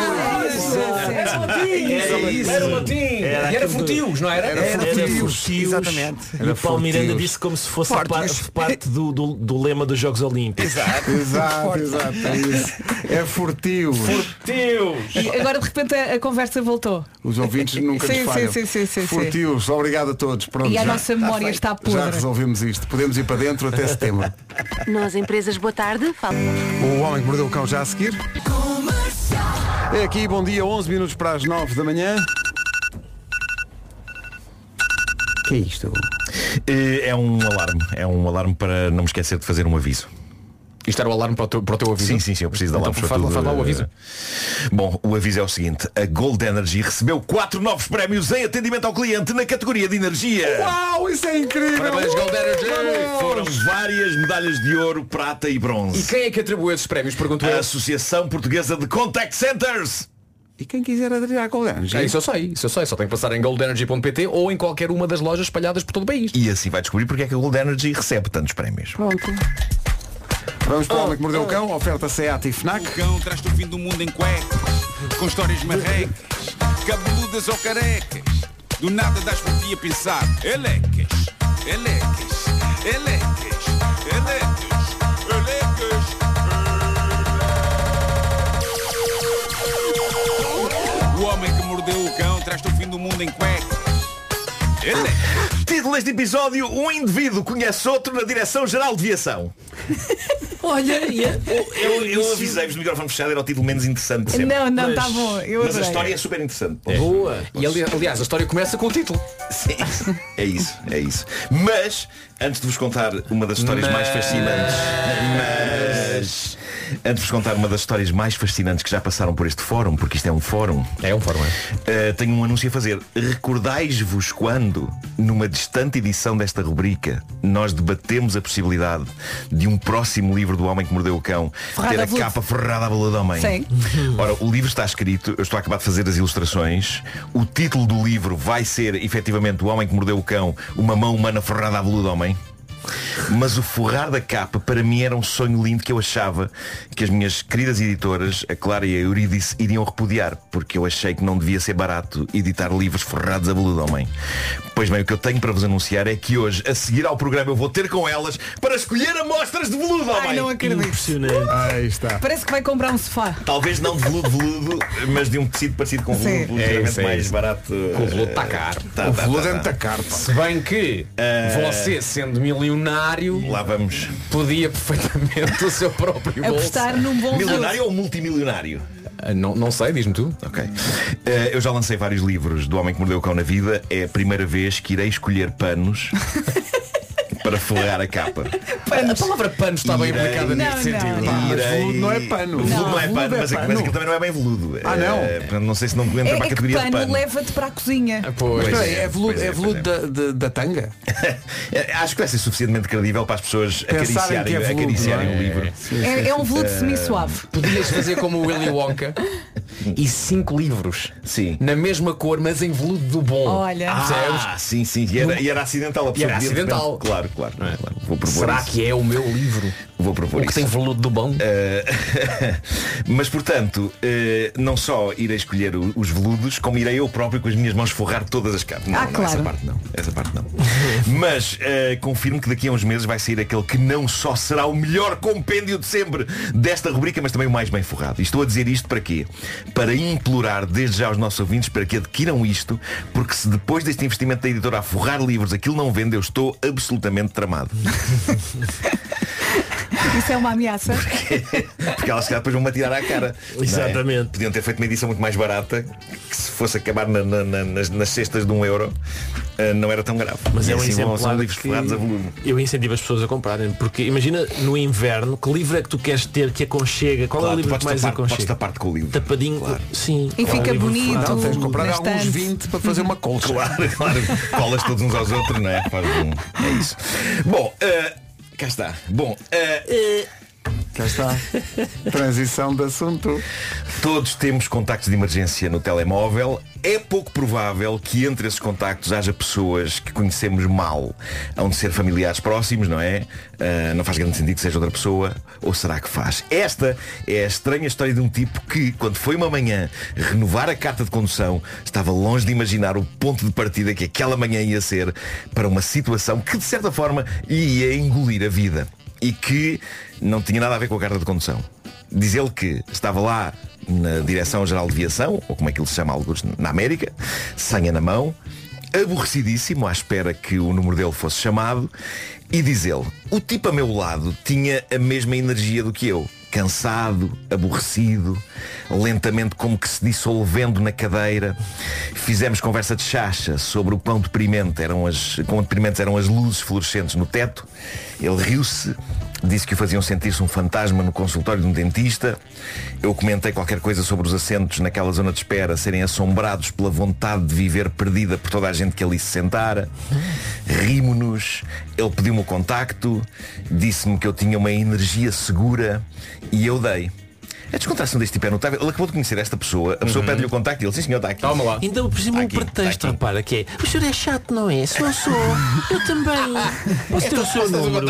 Era latim. E era Fortius, não era? Era Fortius. Exatamente. E o Paulo Miranda disse como se fosse parte do lema dos Jogos Olímpicos. Exato. É isso. É Fortius. E agora de repente a conversa voltou. Os ouvintes nunca nos falham. Sim. Fortius, obrigado a todos. Pronto, E a nossa memória está podre. Já resolvemos isto. Podemos ir para dentro até setembro. Nós, empresas, boa tarde. O Homem que Mordeu o Cão já a seguir. É aqui, bom dia, 11 minutos para as 9 da manhã. Que é isto? É um alarme para não me esquecer de fazer um aviso. Isto era o alarme para o teu aviso? Sim, eu preciso de alarmes para tudo. Faz lá o aviso. Bom, o aviso é o seguinte. A Gold Energy recebeu 4 novos prémios em atendimento ao cliente na categoria de energia. Uau, isso é incrível! Parabéns, Gold Energy! Foram várias medalhas de ouro, prata e bronze. E quem é que atribuiu esses prémios? Pergunto eu. A Associação Portuguesa de Contact Centers. E quem quiser aderir à Gold Energy? Isso eu sei. Só tem que passar em goldenergy.pt ou em qualquer uma das lojas espalhadas por todo o país. E assim vai descobrir porque é que a Gold Energy recebe tantos prémios. Pronto. Vamos para o Homem que Mordeu o Cão, oferta SEAT e FNAC. O cão traz-te o fim do mundo em cuecas, com histórias marrecas, cabeludas ou carecas. Do nada das por ti a pensar. Elecas. O Homem que Mordeu o Cão traz-te o fim do mundo em cuecas. Título deste episódio: um indivíduo conhece outro na Direção-Geral de Viação. Olha, eu avisei-vos no microfone fechado, era o título menos interessante de sempre. Não, está bom. Mas a história é super interessante. Boa. E aliás, a história começa com o título. Sim, é isso. Mas, antes de vos contar uma das histórias mais fascinantes, Antes de vos contar uma das histórias mais fascinantes que já passaram por este fórum, porque isto é um fórum. É um fórum, tenho um anúncio a fazer. Recordais-vos quando, numa distante edição desta rubrica, nós debatemos a possibilidade de um próximo livro do Homem que Mordeu o Cão ter a capa forrada à veludo do homem? Sim. Ora, o livro está escrito, eu estou a acabar de fazer as ilustrações. O título do livro vai ser, efetivamente, O Homem que Mordeu o Cão, uma mão humana forrada à veludo do homem. Mas o forrar da capa para mim era um sonho lindo que eu achava que as minhas queridas editoras, a Clara e a Eurídice, iriam repudiar, porque eu achei que não devia ser barato editar livros forrados a veludo de homem. Pois bem, o que eu tenho para vos anunciar é que hoje, a seguir ao programa, eu vou ter com elas para escolher amostras de veludo de homem. Ai, não acredito. Impressionante. Aí está. Parece que vai comprar um sofá. Talvez não de veludo, mas de um tecido parecido com veludo, ligeiramente mais barato. O veludo está caro. O veludo é muito caro. Se bem que você, sendo milionário, lá vamos. Podia perfeitamente o seu próprio bolso. Apostar num bom milionário ou multimilionário? Não sei, diz-me tu. Ok. Eu já lancei vários livros do Homem que Mordeu o Cão na vida. É a primeira vez que irei escolher panos para forrar a capa. A palavra pano está bem aplicada neste sentido. Mas veludo não é pano. Veludo não é pano, mas aquilo também não é bem veludo. Ah, não? Não sei se não entra para a categoria de pano. pano. Leva-te para a cozinha. É veludo da tanga? Acho que vai ser suficientemente credível para as pessoas acariciarem o livro. É um veludo semi-suave. Podias fazer como o Willy Wonka e 5 livros. Sim. Na mesma cor, mas em veludo do bom. Olha. Sim. E era acidental. E era acidental. Claro. Vou propor Será isso. que é o meu livro? Vou propor o que isso. tem veludo do bom? Mas portanto, não só irei escolher os veludos, como irei eu próprio com as minhas mãos forrar todas as capas. Não, claro. Essa parte não. Mas confirmo que daqui a uns meses vai sair aquele que não só será o melhor compêndio de sempre desta rubrica, mas também o mais bem forrado. E estou a dizer isto para quê? Para implorar desde já aos nossos ouvintes para que adquiram isto, porque se depois deste investimento da editora a forrar livros aquilo não vende, eu estou absolutamente tramado. Isso é uma ameaça. Porque elas se calhar depois vão-me atirar à cara. Exatamente. Podiam ter feito uma edição muito mais barata, que se fosse acabar nas cestas de €1, não era tão grave. Mas e é um assim exemplo são livros forrados a volume. Eu incentivo as pessoas a comprarem, porque imagina no inverno, que livro é que tu queres ter que aconchega? Qual é o livro que mais aconchega? Podes tapar-te com o livro. Tapadinho, claro. Sim. E fica bonito. Não, tens de comprar alguns 20 para fazer uma colcha. Claro. Colas todos uns aos outros, não é? É isso. Bom, cá está. Bom, cá está. Transição de assunto. Todos temos contactos de emergência no telemóvel. É pouco provável que entre esses contactos haja pessoas que conhecemos mal. Hão de ser familiares próximos, não é? Não faz grande sentido que seja outra pessoa. Ou será que faz? Esta é a estranha história de um tipo que, quando foi uma manhã renovar a carta de condução, estava longe de imaginar o ponto de partida que aquela manhã ia ser para uma situação que, de certa forma, lhe ia engolir a vida. E que não tinha nada a ver com a carta de condução. Diz ele que estava lá na Direção-Geral de Aviação, ou como é que ele se chama, alguns na América, senha na mão, aborrecidíssimo, à espera que o número dele fosse chamado, e diz ele, o tipo a meu lado tinha a mesma energia do que eu. Cansado, aborrecido, lentamente como que se dissolvendo na cadeira. Fizemos conversa de chacha sobre o quão deprimentes eram as luzes fluorescentes no teto. Ele riu-se, disse que o faziam sentir-se um fantasma no consultório de um dentista. Eu comentei qualquer coisa sobre os assentos naquela zona de espera serem assombrados pela vontade de viver perdida por toda a gente que ali se sentara. Rimo-nos. Ele pediu-me o contacto, disse-me que eu tinha uma energia segura e eu dei. A descontração deste tipo é notável. Ele acabou de conhecer esta pessoa. A pessoa pede-lhe o contacto e ele, sim senhor, está aqui. Toma lá. Então, por exemplo, um pretexto, repara, que é, o senhor é chato, não é? Se eu sou, eu também. Posso ter o seu número?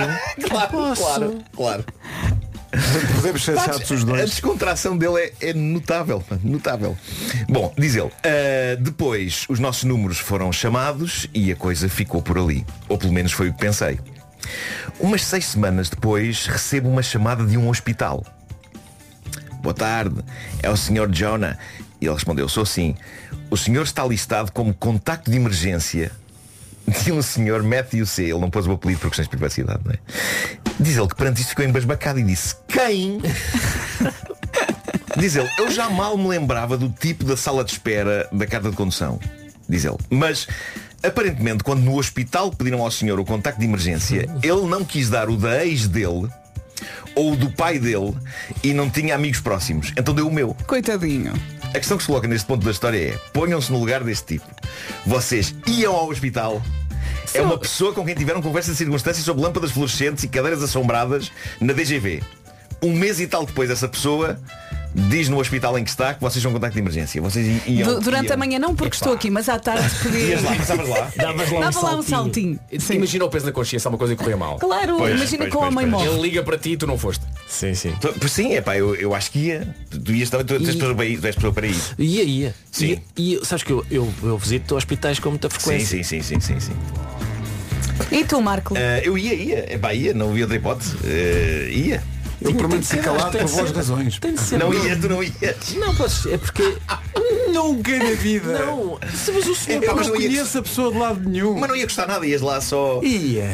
Claro. Podemos ser chatos os dois. A descontração dele é notável. Bom, diz ele, depois os nossos números foram chamados e a coisa ficou por ali. Ou pelo menos foi o que pensei. Umas 6 semanas depois recebo uma chamada de um hospital. Boa tarde, é o Sr. Jonah. E ele respondeu, sou sim. O senhor está listado como contacto de emergência de um Sr. Matthew C. Ele não pôs o apelido por questões de privacidade, não é? Diz ele que perante isto ficou embasbacado e disse, quem? Diz ele, eu já mal me lembrava do tipo da sala de espera da carta de condução. Diz ele, mas aparentemente quando no hospital pediram ao senhor o contacto de emergência, ele não quis dar o da ex dele, ou o do pai dele e não tinha amigos próximos. Então deu o meu. Coitadinho. A questão que se coloca neste ponto da história é: ponham-se no lugar deste tipo. Vocês iam ao hospital. É uma pessoa com quem tiveram conversa de circunstâncias sobre lâmpadas fluorescentes e cadeiras assombradas na DGV. Um mês e tal depois, essa pessoa diz no hospital em que está que vocês são contacto de emergência. Vocês iam, durante a manhã não, porque estou aqui, mas à tarde podia. Ias lá, passavas lá. Dava lá um saltinho. Imagina o peso na consciência, há uma coisa que correu mal. Claro, imagina com a mãe morre. Ele liga para ti e tu não foste. Sim. Sim, é pá, eu acho que ia. Tu ias também, tu és pessoa para ir. Ia. Sim. E sabes que eu visito hospitais com muita frequência. Sim. E tu, Marco? Eu ia. Epá, ia, não havia outra hipótese. Ia. Eu permaneci calado por boas razões. Não ia, tu não ias. Não, podes, é porque... Nunca na vida. Não, mas o senhor não conhece a pessoa de lado nenhum. Mas não ia custar nada, ias lá só... Ia.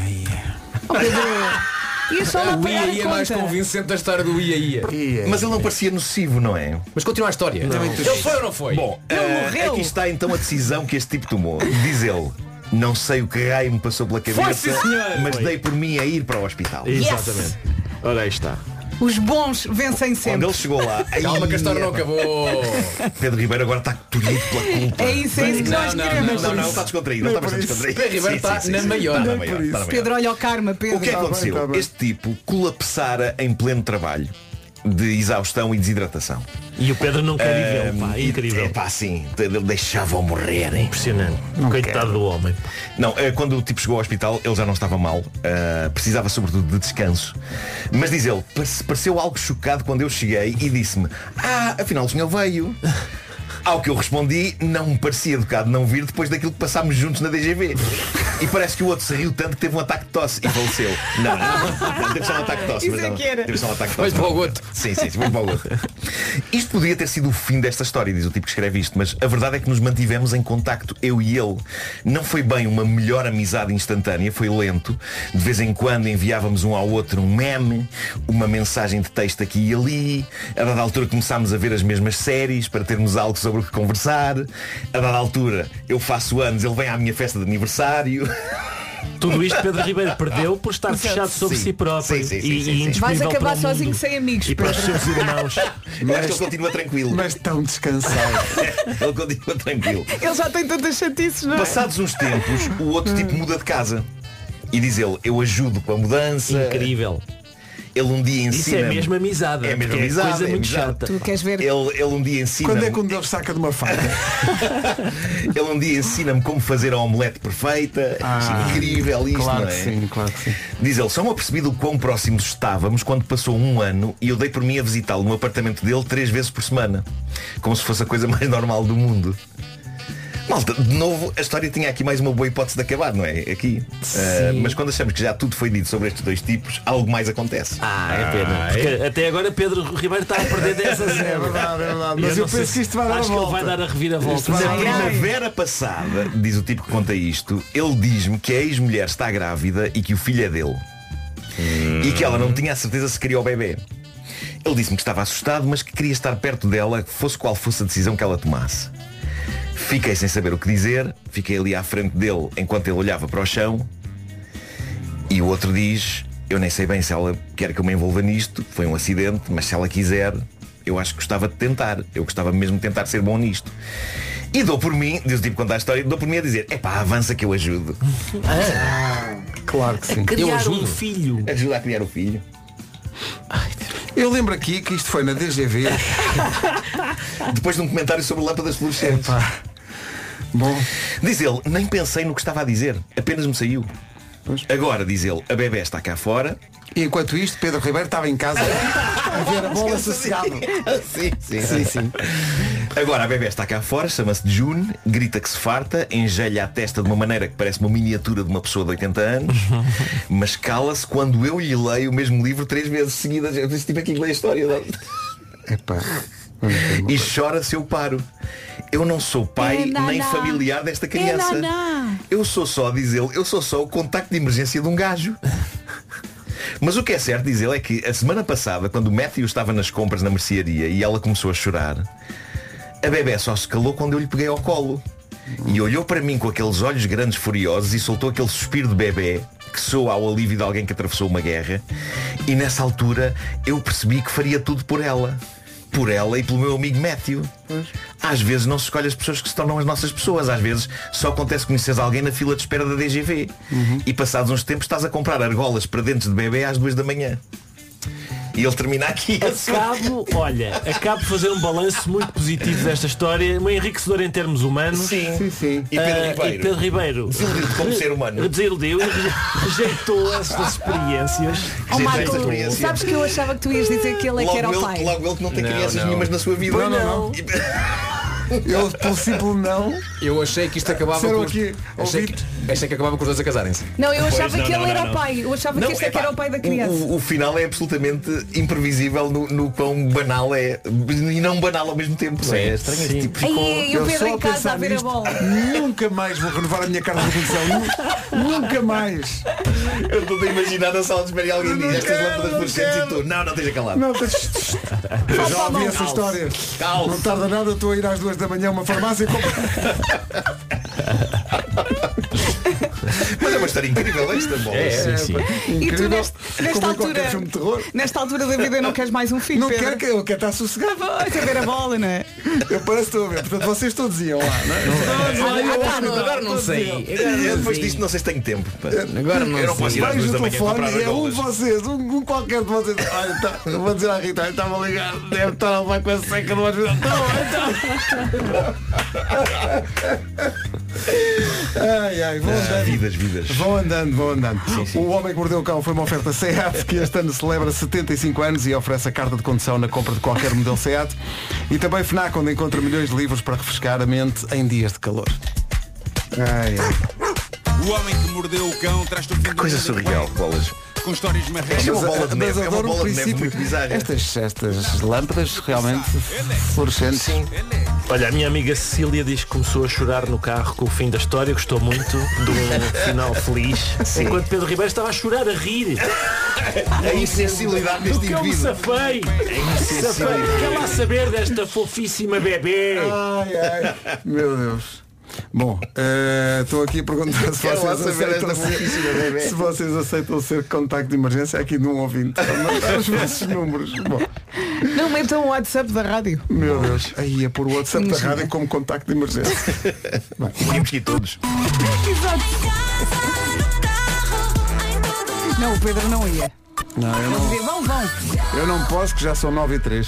Ia só lá o ia é mais convincente da história do ia. Mas ele não parecia nocivo, não é? Mas continua a história. Ele foi ou não foi? Bom, aqui está então a decisão que este tipo tomou. Diz ele: não sei o que raio me passou pela cabeça, mas dei por mim a ir para o hospital. Exatamente. Ora, aí está. Os bons vencem sempre. Quando ele chegou lá... Calma que a história não acabou. Pedro Ribeiro agora está tolhido pela culpa. É isso que nós queremos. Não, está descontraído. Não está bastante descontraído. Pedro Ribeiro está na maior. Pedro, olha o karma, Pedro. O que é que aconteceu? Este tipo colapsara em pleno trabalho de exaustão e desidratação. E o Pedro não quer vivê-lo, pá, incrível. Pá, sim, ele deixava-o morrer. Impressionante. Coitado do homem. Não, quando o tipo chegou ao hospital, ele já não estava mal, precisava sobretudo de descanso. Mas diz ele, pareceu algo chocado quando eu cheguei e disse-me: afinal o senhor veio. Ao que eu respondi: não me parecia educado não vir depois daquilo que passámos juntos na DGV. E parece que o outro se riu tanto que teve um ataque de tosse e faleceu. Não, teve só um ataque de tosse. Mas não, teve só um ataque de tosse. Mas para o goto. Sim, foi para o goto. Isto podia ter sido o fim desta história, diz o tipo que escreve isto, mas a verdade é que nos mantivemos em contacto, eu e ele. Não foi bem uma melhor amizade instantânea, foi lento. De vez em quando enviávamos um ao outro um meme, uma mensagem de texto aqui e ali. A dada altura começámos a ver as mesmas séries para termos algo sobre o que conversar. A dada altura eu faço anos, ele vem à minha festa de aniversário. Tudo isto Pedro Ribeiro perdeu por estar fechado sobre si próprio. Sim. Vais acabar sozinho sem amigos. E para os seus irmãos. Mas ele continua tranquilo. Mas tão descansado. Ele continua tranquilo. Ele já tem tantas chatices, não é? Passados uns tempos, o outro tipo muda de casa. E diz ele: eu ajudo com a mudança. Incrível. Ele um dia ensina. Isso é mesmo amizade. É mesmo amizade. Coisa muito chata. Tu queres ver? Ele um dia ensina. Quando é que um deles saca de uma faca? Ele um dia ensina-me como fazer a omelete perfeita. Incrível isto, claro não é? Que sim, claro que sim. Diz ele: só me apercebi do quão próximos estávamos quando passou um ano e eu dei por mim a visitá-lo no apartamento dele 3 vezes por semana. Como se fosse a coisa mais normal do mundo. Malta, de novo, a história tinha aqui mais uma boa hipótese de acabar, não é? Aqui. Mas quando achamos que já tudo foi dito sobre estes dois tipos, algo mais acontece. É pena. Porque até agora Pedro Ribeiro está a perder 10 a 0. É verdade. Mas eu penso que isto vai dar a volta. Acho que ele vai dar a reviravolta. Na primavera passada, diz o tipo que conta isto, ele diz-me que a ex-mulher está grávida e que o filho é dele. E que ela não tinha a certeza se queria o bebê. Ele disse-me que estava assustado, mas que queria estar perto dela, fosse qual fosse a decisão que ela tomasse. Fiquei sem saber o que dizer, fiquei ali à frente dele enquanto ele olhava para o chão. E o outro diz: eu nem sei bem se ela quer que eu me envolva nisto, foi um acidente, mas se ela quiser, eu acho que gostava de tentar. Eu gostava mesmo de tentar ser bom nisto. E dou por mim, diz o tipo contar a história, dou por mim a dizer: avança que eu ajudo. Claro que sim. A criar eu ajudo. um filho. Ajuda a criar o filho. Eu lembro aqui que isto foi na DGV. Depois de um comentário sobre lâmpadas fluorescentes. Bom. Diz ele: nem pensei no que estava a dizer, apenas me saiu. Agora, diz ele, a bebé está cá fora. E enquanto isto, Pedro Ribeiro estava em casa a ver a bola sossegado. Sim. Agora a bebé está cá fora, chama-se June, grita que se farta, engelha a testa de uma maneira que parece uma miniatura de uma pessoa de 80 anos, mas cala-se quando eu lhe leio o mesmo livro 3 vezes seguidas. Eu estive aqui a ler a história. E chora se eu paro. Eu não sou pai nem familiar desta criança. Eu sou só, diz ele, eu sou só o contacto de emergência de um gajo. Mas o que é certo, diz ele, é que a semana passada, quando o Matthew estava nas compras na mercearia e ela começou a chorar, a bebé só se calou quando eu lhe peguei ao colo. E olhou para mim com aqueles olhos grandes furiosos e soltou aquele suspiro de bebé que soa ao alívio de alguém que atravessou uma guerra. E nessa altura eu percebi que faria tudo por ela. Por ela e pelo meu amigo Matthew. Às vezes não se escolhe as pessoas que se tornam as nossas pessoas. Às vezes só acontece conheceres alguém na fila de espera da DGV. E passados uns tempos estás a comprar argolas para dentes de bebê às 2 da manhã. E ele termina aqui. Acabo de fazer um balanço muito positivo desta história, muito enriquecedor em termos humanos. Sim. E Pedro Ribeiro desiludiu-te como ser humano. Desiludiu e rejeitou estas experiências. Marco, sabes que eu achava que tu ias dizer que ele é que era o pai. Logo ele que não tem crianças nenhumas na sua vida. Não. Eu, pelo simples não. Eu achei que isto acabava com achei que acabava com os dois a casarem-se. Não, eu achava que ele era o pai. Eu achava que este é que era o pai da criança. O final é absolutamente imprevisível no quão banal é. E não banal ao mesmo tempo. Sim. É estranho. Este tipo ficou... E o Pedro em casa a ver a bola. Nunca mais vou renovar a minha carta de condução. Nunca mais. Eu estou a imaginar na sala de espera e alguém diz estas lâmpadas fluorescentes e tu, não esteja calado. Eu já ouvi essa história. Não tarda nada, estou a ir às 2 da manhã a uma farmácia e Mas é uma história incrível esta bola. Sim. E tu nesta altura da vida não queres mais um filho? Não quero, que eu quero estar sossegado. A ver a bola, não é? Eu parece que estou a ver. Portanto, vocês todos iam lá, não é? Agora não sei. Depois disto não sei se tenho tempo. Agora não sei. Eu não posso ir às 2 da manhã comprar é um argolas. de vocês, um qualquer de vocês. Olha, eu vou dizer à Rita, estava ligado, deve estar lá com a seca do hospital. Ai, vão andando. Vidas. Vão andando. Sim. O Homem que Mordeu o Cão foi uma oferta SEAT, que este ano celebra 75 anos e oferece a carta de condução na compra de qualquer modelo SEAT. E também FNAC, onde encontra milhões de livros para refrescar a mente em dias de calor. O Homem que Mordeu o Cão traz-te o fim do Coisa surreal, bolas. Com histórias marrecas. É uma bola de neve, muito bizarra. Estas lâmpadas realmente fluorescentes. Sim. Olha, a minha amiga Cecília diz que começou a chorar no carro com o fim da história, gostou muito de um final feliz. Sim. Enquanto Pedro Ribeiro estava a chorar, a rir. A insensibilidade deste indivíduo. Eu me safei. Quer lá saber desta fofíssima bebê? Meu Deus. Bom, estou aqui a perguntar se vocês aceitam ser contacto de emergência aqui de um ouvinte. Mandar os vossos números. Bom. Não metam o WhatsApp da rádio. Meu Deus, aí ia pôr o WhatsApp da rádio como contacto de emergência. Tínhamos que ir todos. Exato. Não, o Pedro não ia. Não, eu não. Vão. Eu não posso, que já são 9h03.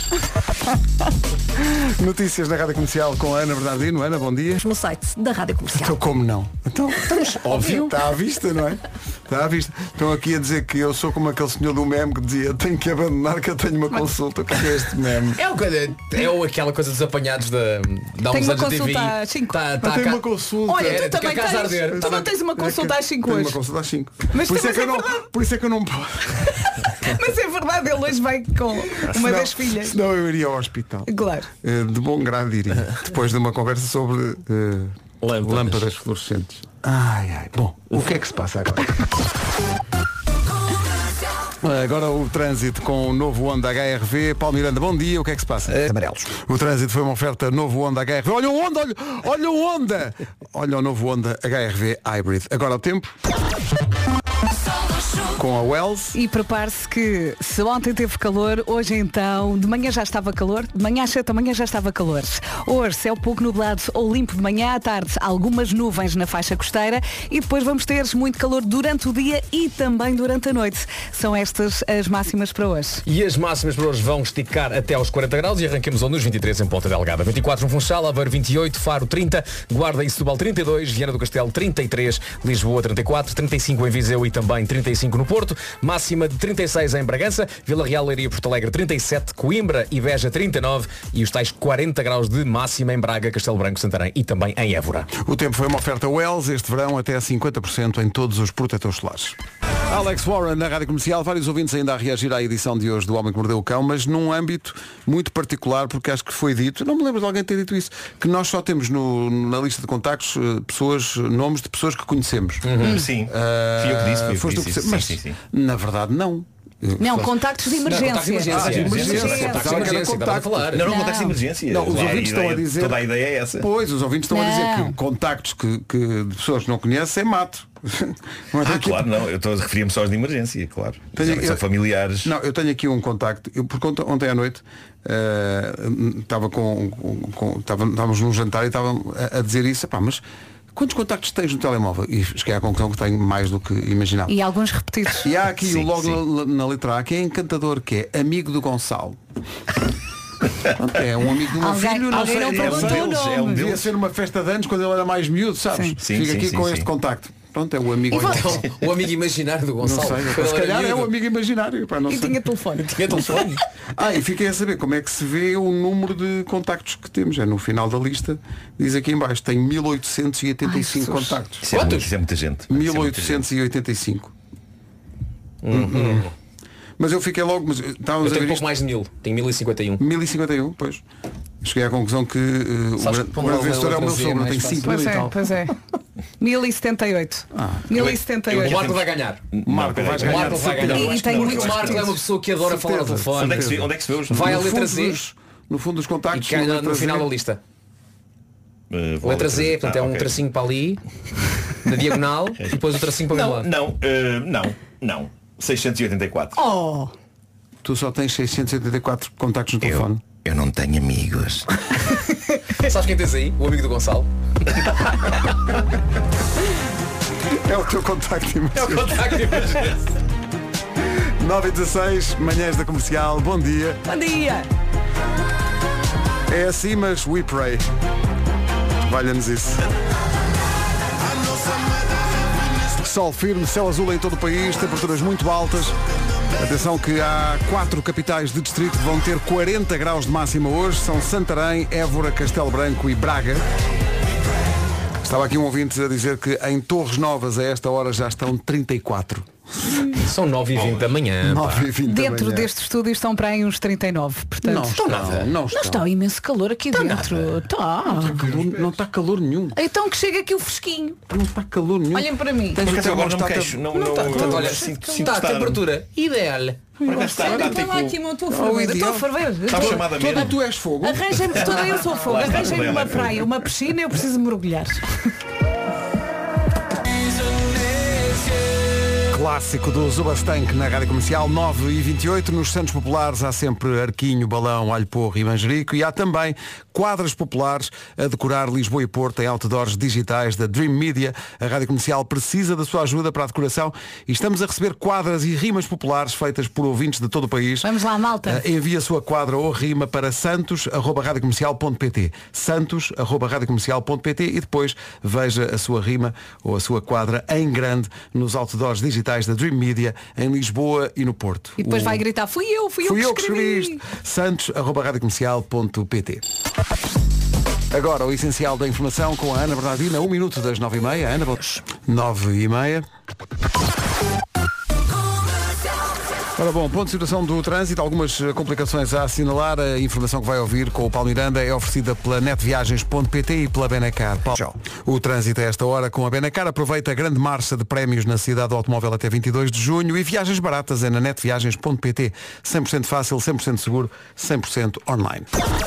Notícias da Rádio Comercial com a Ana Bernardino. Ana, bom dia. No site da Rádio Comercial. Então como não? Então, óbvio. Está à vista, não é? Está à vista. Estão aqui a dizer que eu sou como aquele senhor do meme que dizia tenho que abandonar que eu tenho uma consulta. O que é este meme? Aquela coisa dos apanhados da uns anos da TV. Tenho uma consulta. Olha, tu também tens. Tu não tens uma consulta às 5 hoje. Tenho uma consulta às 5. Mas por isso é que eu não posso. Mas é verdade, ele hoje vai com uma das filhas. Senão eu iria ao hospital. Claro. De bom grado iria. Depois de uma conversa sobre lâmpadas fluorescentes. Bom, o que é que se passa agora? Agora o trânsito com o novo Honda HRV. Paulo Miranda, bom dia, o que é que se passa? Amarelos. O trânsito foi uma oferta novo Honda HRV. Olha o Honda, olha o Honda. Olha o novo Honda HRV Hybrid. Agora o tempo. Com a Wells. E prepare-se que se ontem teve calor, hoje então, de manhã já estava calor, de manhã às 7 da manhã já estava calor. Hoje céu pouco nublado ou limpo de manhã, à tarde algumas nuvens na faixa costeira e depois vamos ter muito calor durante o dia e também durante a noite. São estas as máximas para hoje. E as máximas para hoje vão esticar até aos 40 graus e arranquemos nos 23 em Ponta Delgada. 24 no Funchal, Aveiro 28, Faro 30, Guarda e Setúbal 32, Viana do Castelo 33, Lisboa 34, 35 em Viseu e também 35 no Porto, máxima de 36 em Bragança, Vila Real, Leiria, Porto Alegre 37, Coimbra e Beja 39 e os tais 40 graus de máxima em Braga, Castelo Branco, Santarém e também em Évora. O tempo foi uma oferta Wells este verão até 50% em todos os protetores solares. Alex Warren na Rádio Comercial, vários ouvintes ainda a reagir à edição de hoje do Homem que Mordeu o Cão, mas num âmbito muito particular, porque acho que foi dito, não me lembro de alguém ter dito isso, que nós só temos na lista de contactos nomes de pessoas que conhecemos. Sim, fui eu que disse. Mas sim. Na verdade não. Não, contactos de emergência. Não, contactos de emergência. Não, os ouvintes estão a dizer. Toda a ideia é essa. Pois, os ouvintes estão a dizer que contactos de pessoas que não conhecem é mato. Claro, não, eu referia-me só aos de emergência, claro. São familiares. Não, eu tenho aqui um contacto. Porque ontem à noite estávamos num jantar e estavam a dizer isso, mas quantos contactos tens no telemóvel? E cheguei à conclusão que tenho mais do que imaginava. E alguns repetidos. E há aqui logo na letra A, que é encantador, que é amigo do Gonçalo. É um amigo do meu filho, não sei, é um deles. Devia ser uma festa de anos quando ele era mais miúdo, sabes? Fica aqui com este contacto. Pronto, é o amigo. O amigo imaginário do Gonçalo. Não sei, se calhar é o amigo imaginário. Não sei. Tinha telefone. E fiquei a saber como é que se vê o número de contactos que temos. É no final da lista, diz aqui em baixo, tem 1885 contactos. Quantos? Isso é muita gente. 1885. Mas eu fiquei logo. Mas eu tenho pouco mais de 1000. Tenho 1051. 1051, pois. Cheguei à conclusão que o grande vencedor é o meu sogro, tem 5 mil e tal. Pois é. 1078. 1078. O Marco vai ganhar. O Marco vai ganhar. E tem muito. O Marco é uma pessoa que adora falar ao telefone. Onde é que se vê hoje? Vai à letra Z. No fundo dos contactos. E cai no final da lista. Letra Z, portanto é um tracinho para ali, na diagonal, e depois o tracinho para o lado. Não. 684. Tu só tens 684 contactos no telefone. Eu não tenho amigos. Sabes quem tens aí? O amigo do Gonçalo. É o teu contacto de emergência. É o contacto de emergência. 9h16, manhãs da Comercial. Bom dia. Bom dia. É assim, mas we pray. Valha-nos isso. Sol firme, céu azul em todo o país, temperaturas muito altas. Atenção que há 4 capitais de distrito que vão ter 40 graus de máxima hoje. São Santarém, Évora, Castelo Branco e Braga. Estava aqui um ouvinte a dizer que em Torres Novas a esta hora já estão 34. São 9h20 da manhã. 9h20 dentro deste estúdio estão para aí uns 39. Portanto, não está imenso calor aqui dentro. Não está calor nenhum. Então que chega aqui o fresquinho. Não está calor nenhum. Olhem para mim. Agora não me queixo. Olha, está a temperatura ideal. Olha aqui, meu, estou a ferver. Estou a ferver. Está chamada mesmo. Tu és fogo. Arranjem-me toda, eu sou fogo. Arranjem-me uma praia, uma piscina, eu preciso mergulhar. Clássico do Zubastank na Rádio Comercial, 9h28. Nos Santos Populares há sempre arquinho, balão, alho porro e manjerico. E há também quadras populares a decorar Lisboa e Porto em outdoors digitais da Dream Media. A Rádio Comercial precisa da sua ajuda para a decoração e estamos a receber quadras e rimas populares feitas por ouvintes de todo o país. Vamos lá, malta. Envie a sua quadra ou rima para santos@radiocomercial.pt santos@radiocomercial.pt e depois veja a sua rima ou a sua quadra em grande nos outdoors digitais da Dream Media em Lisboa e no Porto. E depois vai gritar, fui eu que escrevi isto. santos@radiocomercial.pt. Agora o essencial da informação com a Ana Bernardina, 1 minuto das 9h30. Ana, 9h30. Ora bom, ponto de situação do trânsito, algumas complicações a assinalar. A informação que vai ouvir com o Paulo Miranda é oferecida pela netviagens.pt e pela Benacar. O trânsito a esta hora com a Benacar. Aproveita a grande marcha de prémios na cidade do automóvel até 22 de junho e viagens baratas é na netviagens.pt. 100% fácil, 100% seguro, 100% online.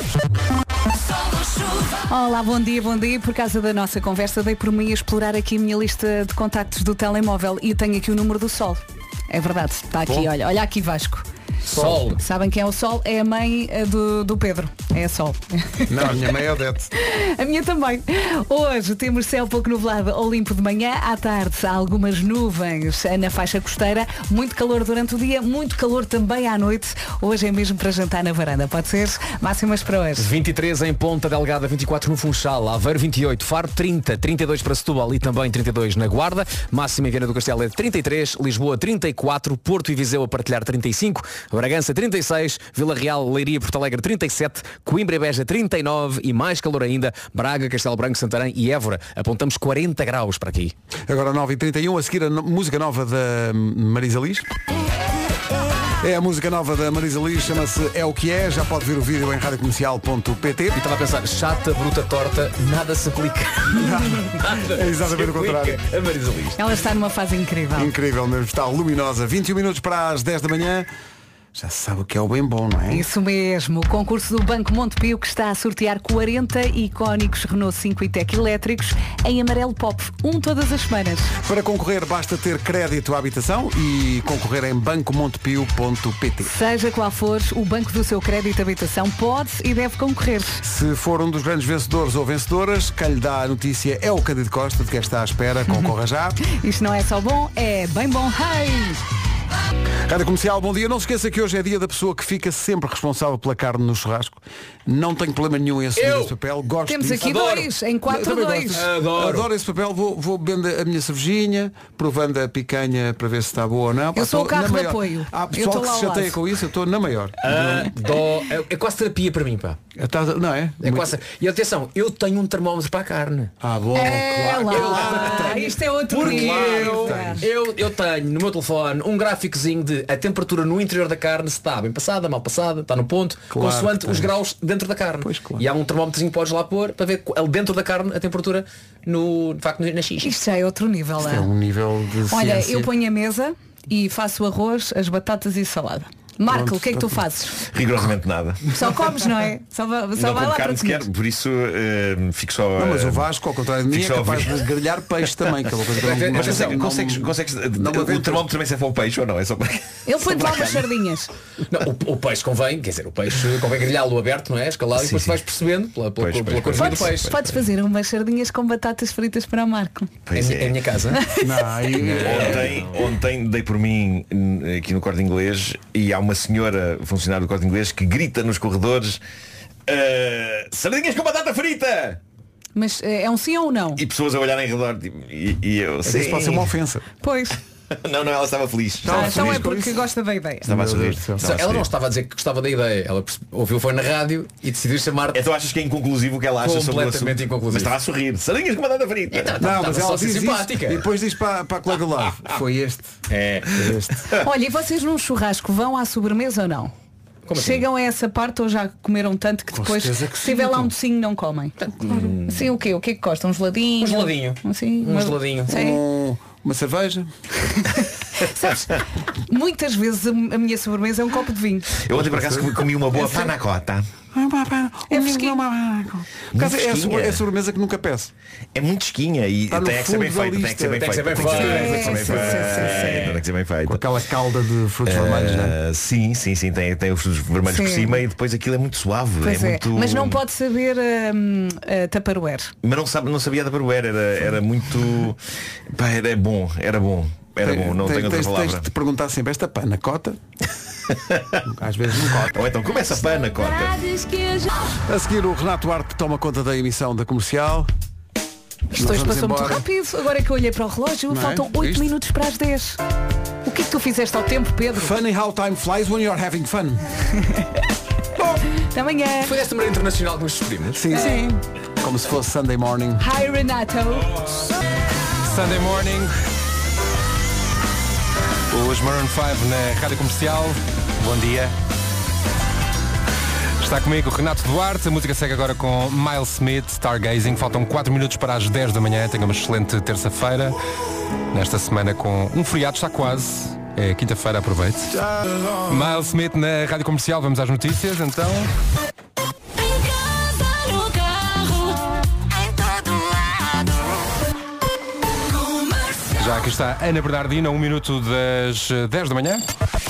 Olá, bom dia. Por causa da nossa conversa dei por mim a explorar aqui a minha lista de contactos do telemóvel e tenho aqui o número do Sol. É verdade, está aqui, olha aqui Vasco. Sol. Sabem quem é o Sol? É a mãe do Pedro. É a Sol. Não, a minha mãe é Odete. A minha também. Hoje temos céu pouco nublado ou limpo de manhã. À tarde há algumas nuvens na faixa costeira. Muito calor durante o dia, muito calor também à noite. Hoje é mesmo para jantar na varanda. Pode ser? Máximas para hoje. 23 em Ponta Delgada, 24 no Funchal, Aveiro 28, Faro 30, 32 para Setúbal e também 32 na Guarda. Máxima em Viana do Castelo é 33, Lisboa 34, Porto e Viseu a partilhar 35, Bragança 36, Vila Real, Leiria e Porto Alegre 37, Coimbra e Beja 39 e mais calor ainda, Braga, Castelo Branco, Santarém e Évora. Apontamos 40 graus para aqui. Agora 9h31, a seguir a música nova da Marisa Liz. É a música nova da Marisa Liz, chama-se É o que é, já pode ver o vídeo em radiocomercial.pt. E estava a pensar, chata, bruta, torta, nada se aplica. Nada. É exatamente o contrário. A Marisa Liz. Ela está numa fase incrível. Incrível mesmo, está luminosa. 21 minutos para as 10 da manhã. já se sabe o que é o bem bom, não é? Isso mesmo, o concurso do Banco Montepio que está a sortear 40 icónicos Renault 5 e Tech elétricos em amarelo pop, todas as semanas. Para concorrer basta ter crédito à habitação e concorrer em bancomontepio.pt. Seja qual for o banco do seu crédito à habitação, pode e deve concorrer. Se for um dos grandes vencedores ou vencedoras, quem lhe dá a notícia é o Cândido Costa, de quem está à espera, concorra já. Isto não é só bom, é bem bom. Hey! Rádio Comercial, bom dia. Não se esqueça que hoje é dia da pessoa que fica sempre responsável pela carne no churrasco. Não tenho problema nenhum em assumir esse papel. Gosto Temos disso. aqui dois, em 4-2. Adoro esse papel. Vou bebendo a minha cervejinha, provando a picanha para ver se está boa ou não. Eu sou o carro de apoio. Há pessoal que se chateia com isso, eu estou na maior. É quase terapia para mim, pá. Não é? É quase... E atenção, eu tenho um termómetro para a carne. Bom. Claro. Isto é outro Porque nível. eu tenho no meu telefone um gráficozinho de a temperatura no interior da carne, se está bem passada, mal passada, está no ponto, consoante os graus dentro da carne. E há um termómetrozinho que podes lá pôr para ver dentro da carne a temperatura de facto na xixa. Isto já é outro nível. Isto é um nível de Olha, ciência. eu ponho a mesa e faço o arroz, as batatas e salada. Marco, o que é que tu fazes? Rigorosamente nada. Só comes, não é? Só não vai como lá carne para sequer, por isso fico só... Não, mas o Vasco, ao contrário de mim, é capaz de grelhar peixe também. Que é uma coisa que eu não- Mas consegues o termómetro também serve ao peixe ou não? É só para... Ele põe-te lá umas sardinhas. Não, o peixe convém, quer dizer, o peixe convém grelhá-lo aberto, não é? Escalado, e depois vais percebendo pela corzinha do peixe. Podes fazer umas sardinhas com batatas fritas para o Marco. É a minha casa. Ontem dei por mim aqui no Corte Inglês e há uma senhora funcionária do Corte Inglês que grita nos corredores sardinhas com batata frita! Mas é um sim ou um não? E pessoas a olharem em redor e eu sei. Isso pode ser uma ofensa. Pois. Não, ela estava feliz. Então é porque gosta da ideia. Estava a sorrir. Ela não estava a dizer que gostava da ideia. Ela ouviu, foi na rádio e decidiu chamar. Então achas que é inconclusivo o que ela acha sobre o assunto? Completamente inconclusivo. Mas estava a sorrir. Sardinhas com batata frita. Não, mas ela diz simpática. isso, e depois diz para a colega do lado. Foi este. Foi este. Olha, e vocês num churrasco vão à sobremesa ou não? Como assim? Chegam a essa parte ou já comeram tanto que depois, certeza que se tiver sim, lá um então. docinho, não comem? Sim, o quê? O que é que gosta? Um geladinho? Um geladinho. Assim, Um geladinho. Sim. Uma cerveja. Sabes, muitas vezes a minha sobremesa é um copo de vinho. Eu ontem por acaso comi uma boa panacota. É fresquinho. Por acaso, é a sobremesa que nunca peço. É muito esquinha e Está no tem que ser bem fundo da feita. Tem que ser bem lista. feita. Tem que ser bem feita. Com aquela calda de frutos vermelhos, não é? Sim. Tem os frutos vermelhos por Sim. cima e depois aquilo é muito suave. Pois é. Muito... Mas não pode saber Tupperware. Mas não sabia da Tupperware. Era muito... Pá, era bom. Não tenho outra Tens palavra. de te perguntar sempre, esta panacota? Às vezes não cota. Ou então começa a panacota. A seguir o Renato Duarte toma conta da emissão da Comercial. Isto hoje passou muito rápido. Agora é que eu olhei para o relógio, Não é? faltam 8 Viste? minutos para as 10. O que é que tu fizeste ao tempo, Pedro? Funny how time flies when you're having fun. Até amanhã. Foi esta maneira internacional que nos despedimos? Sim. Como se fosse Sunday morning. Hi, Renato. Sunday morning. Os Maroon 5 na Rádio Comercial. Bom dia. Está comigo o Renato Duarte. A música segue agora com Miles Smith, Stargazing. Faltam 4 minutos para as 10 da manhã. Tenha uma excelente terça-feira. Nesta semana com um feriado, está quase. É quinta-feira, aproveite. Miles Smith na Rádio Comercial. Vamos às notícias, então. Já aqui está Ana Bernardina, 1 minuto das 10 da manhã.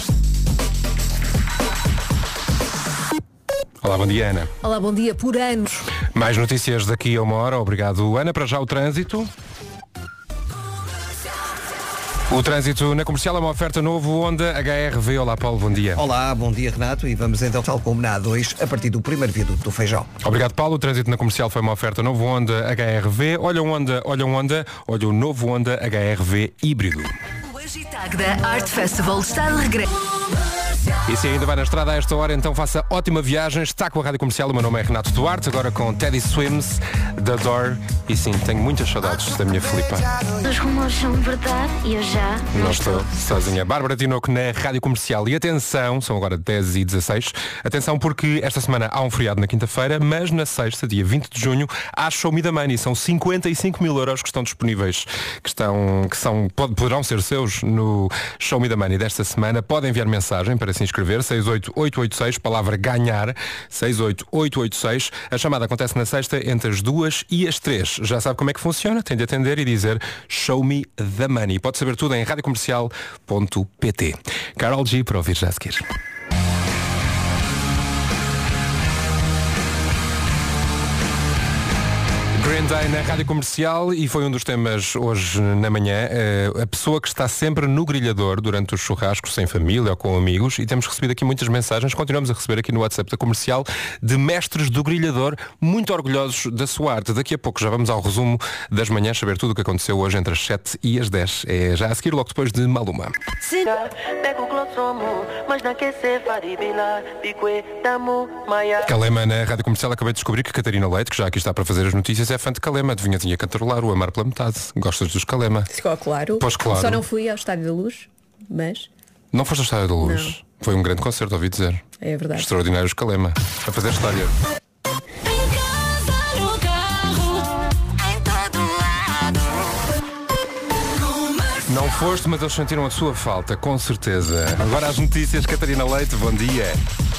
Olá, bom dia, Ana. Olá, bom dia. Por anos. Mais notícias daqui a uma hora. Obrigado, Ana. Para já o trânsito. O trânsito na Comercial é uma oferta novo Honda HRV. Olá, Paulo, bom dia. Olá, bom dia, Renato. E vamos então, tal como na A2, a partir do primeiro viaduto do Feijão. Obrigado, Paulo. O trânsito na Comercial foi uma oferta novo Honda HRV. Olha o novo Honda HRV híbrido. O Agitag da Art Festival está de regresso. E se ainda vai na estrada a esta hora, então faça ótima viagem. Está com a Rádio Comercial, o meu nome é Renato Duarte, agora com Teddy Swims, The Door. E sim, tenho muitas saudades da minha Filipa. Os rumores são verdade e eu já Não estou sozinha. Bárbara Tinoco na Rádio Comercial. E atenção, são agora 10h16. Atenção porque esta semana há um feriado na quinta-feira, mas na sexta, dia 20 de junho, há Show Me the Money. São 55 mil euros que estão disponíveis, poderão ser seus no Show Me the Money desta semana. Podem enviar mensagem para se inscrever escrever, 68886, palavra ganhar, 68886. A chamada acontece na sexta entre as 2 e as 3. Já sabe como é que funciona, tem de atender e dizer show me the money. Pode saber tudo em radiocomercial.pt. Karol G para ouvir já a seguir. Green Day na Rádio Comercial e foi um dos temas hoje na manhã. A pessoa que está sempre no grelhador durante os churrascos, sem família ou com amigos, e temos recebido aqui muitas mensagens, continuamos a receber aqui no WhatsApp da Comercial, de mestres do grelhador, muito orgulhosos da sua arte. Daqui a pouco já vamos ao resumo das manhãs, saber tudo o que aconteceu hoje entre as 7 e as 10. É já a seguir, logo depois de Maluma. Calema na Rádio Comercial. Acabei de descobrir que Catarina Leite, que já aqui está para fazer as notícias, é fã de Calema. Adivinha cantarolar o Amar pela Metade. Gostas dos Calema? Ficou claro. Pois claro. Só não fui ao Estádio da Luz, mas... Não foste ao Estádio da Luz? Não. Foi um grande concerto, ouvi dizer. É verdade. Extraordinários Calema. A fazer história. Não foste, mas eles sentiram a sua falta, com certeza. Agora as notícias, Catarina Leite, bom dia.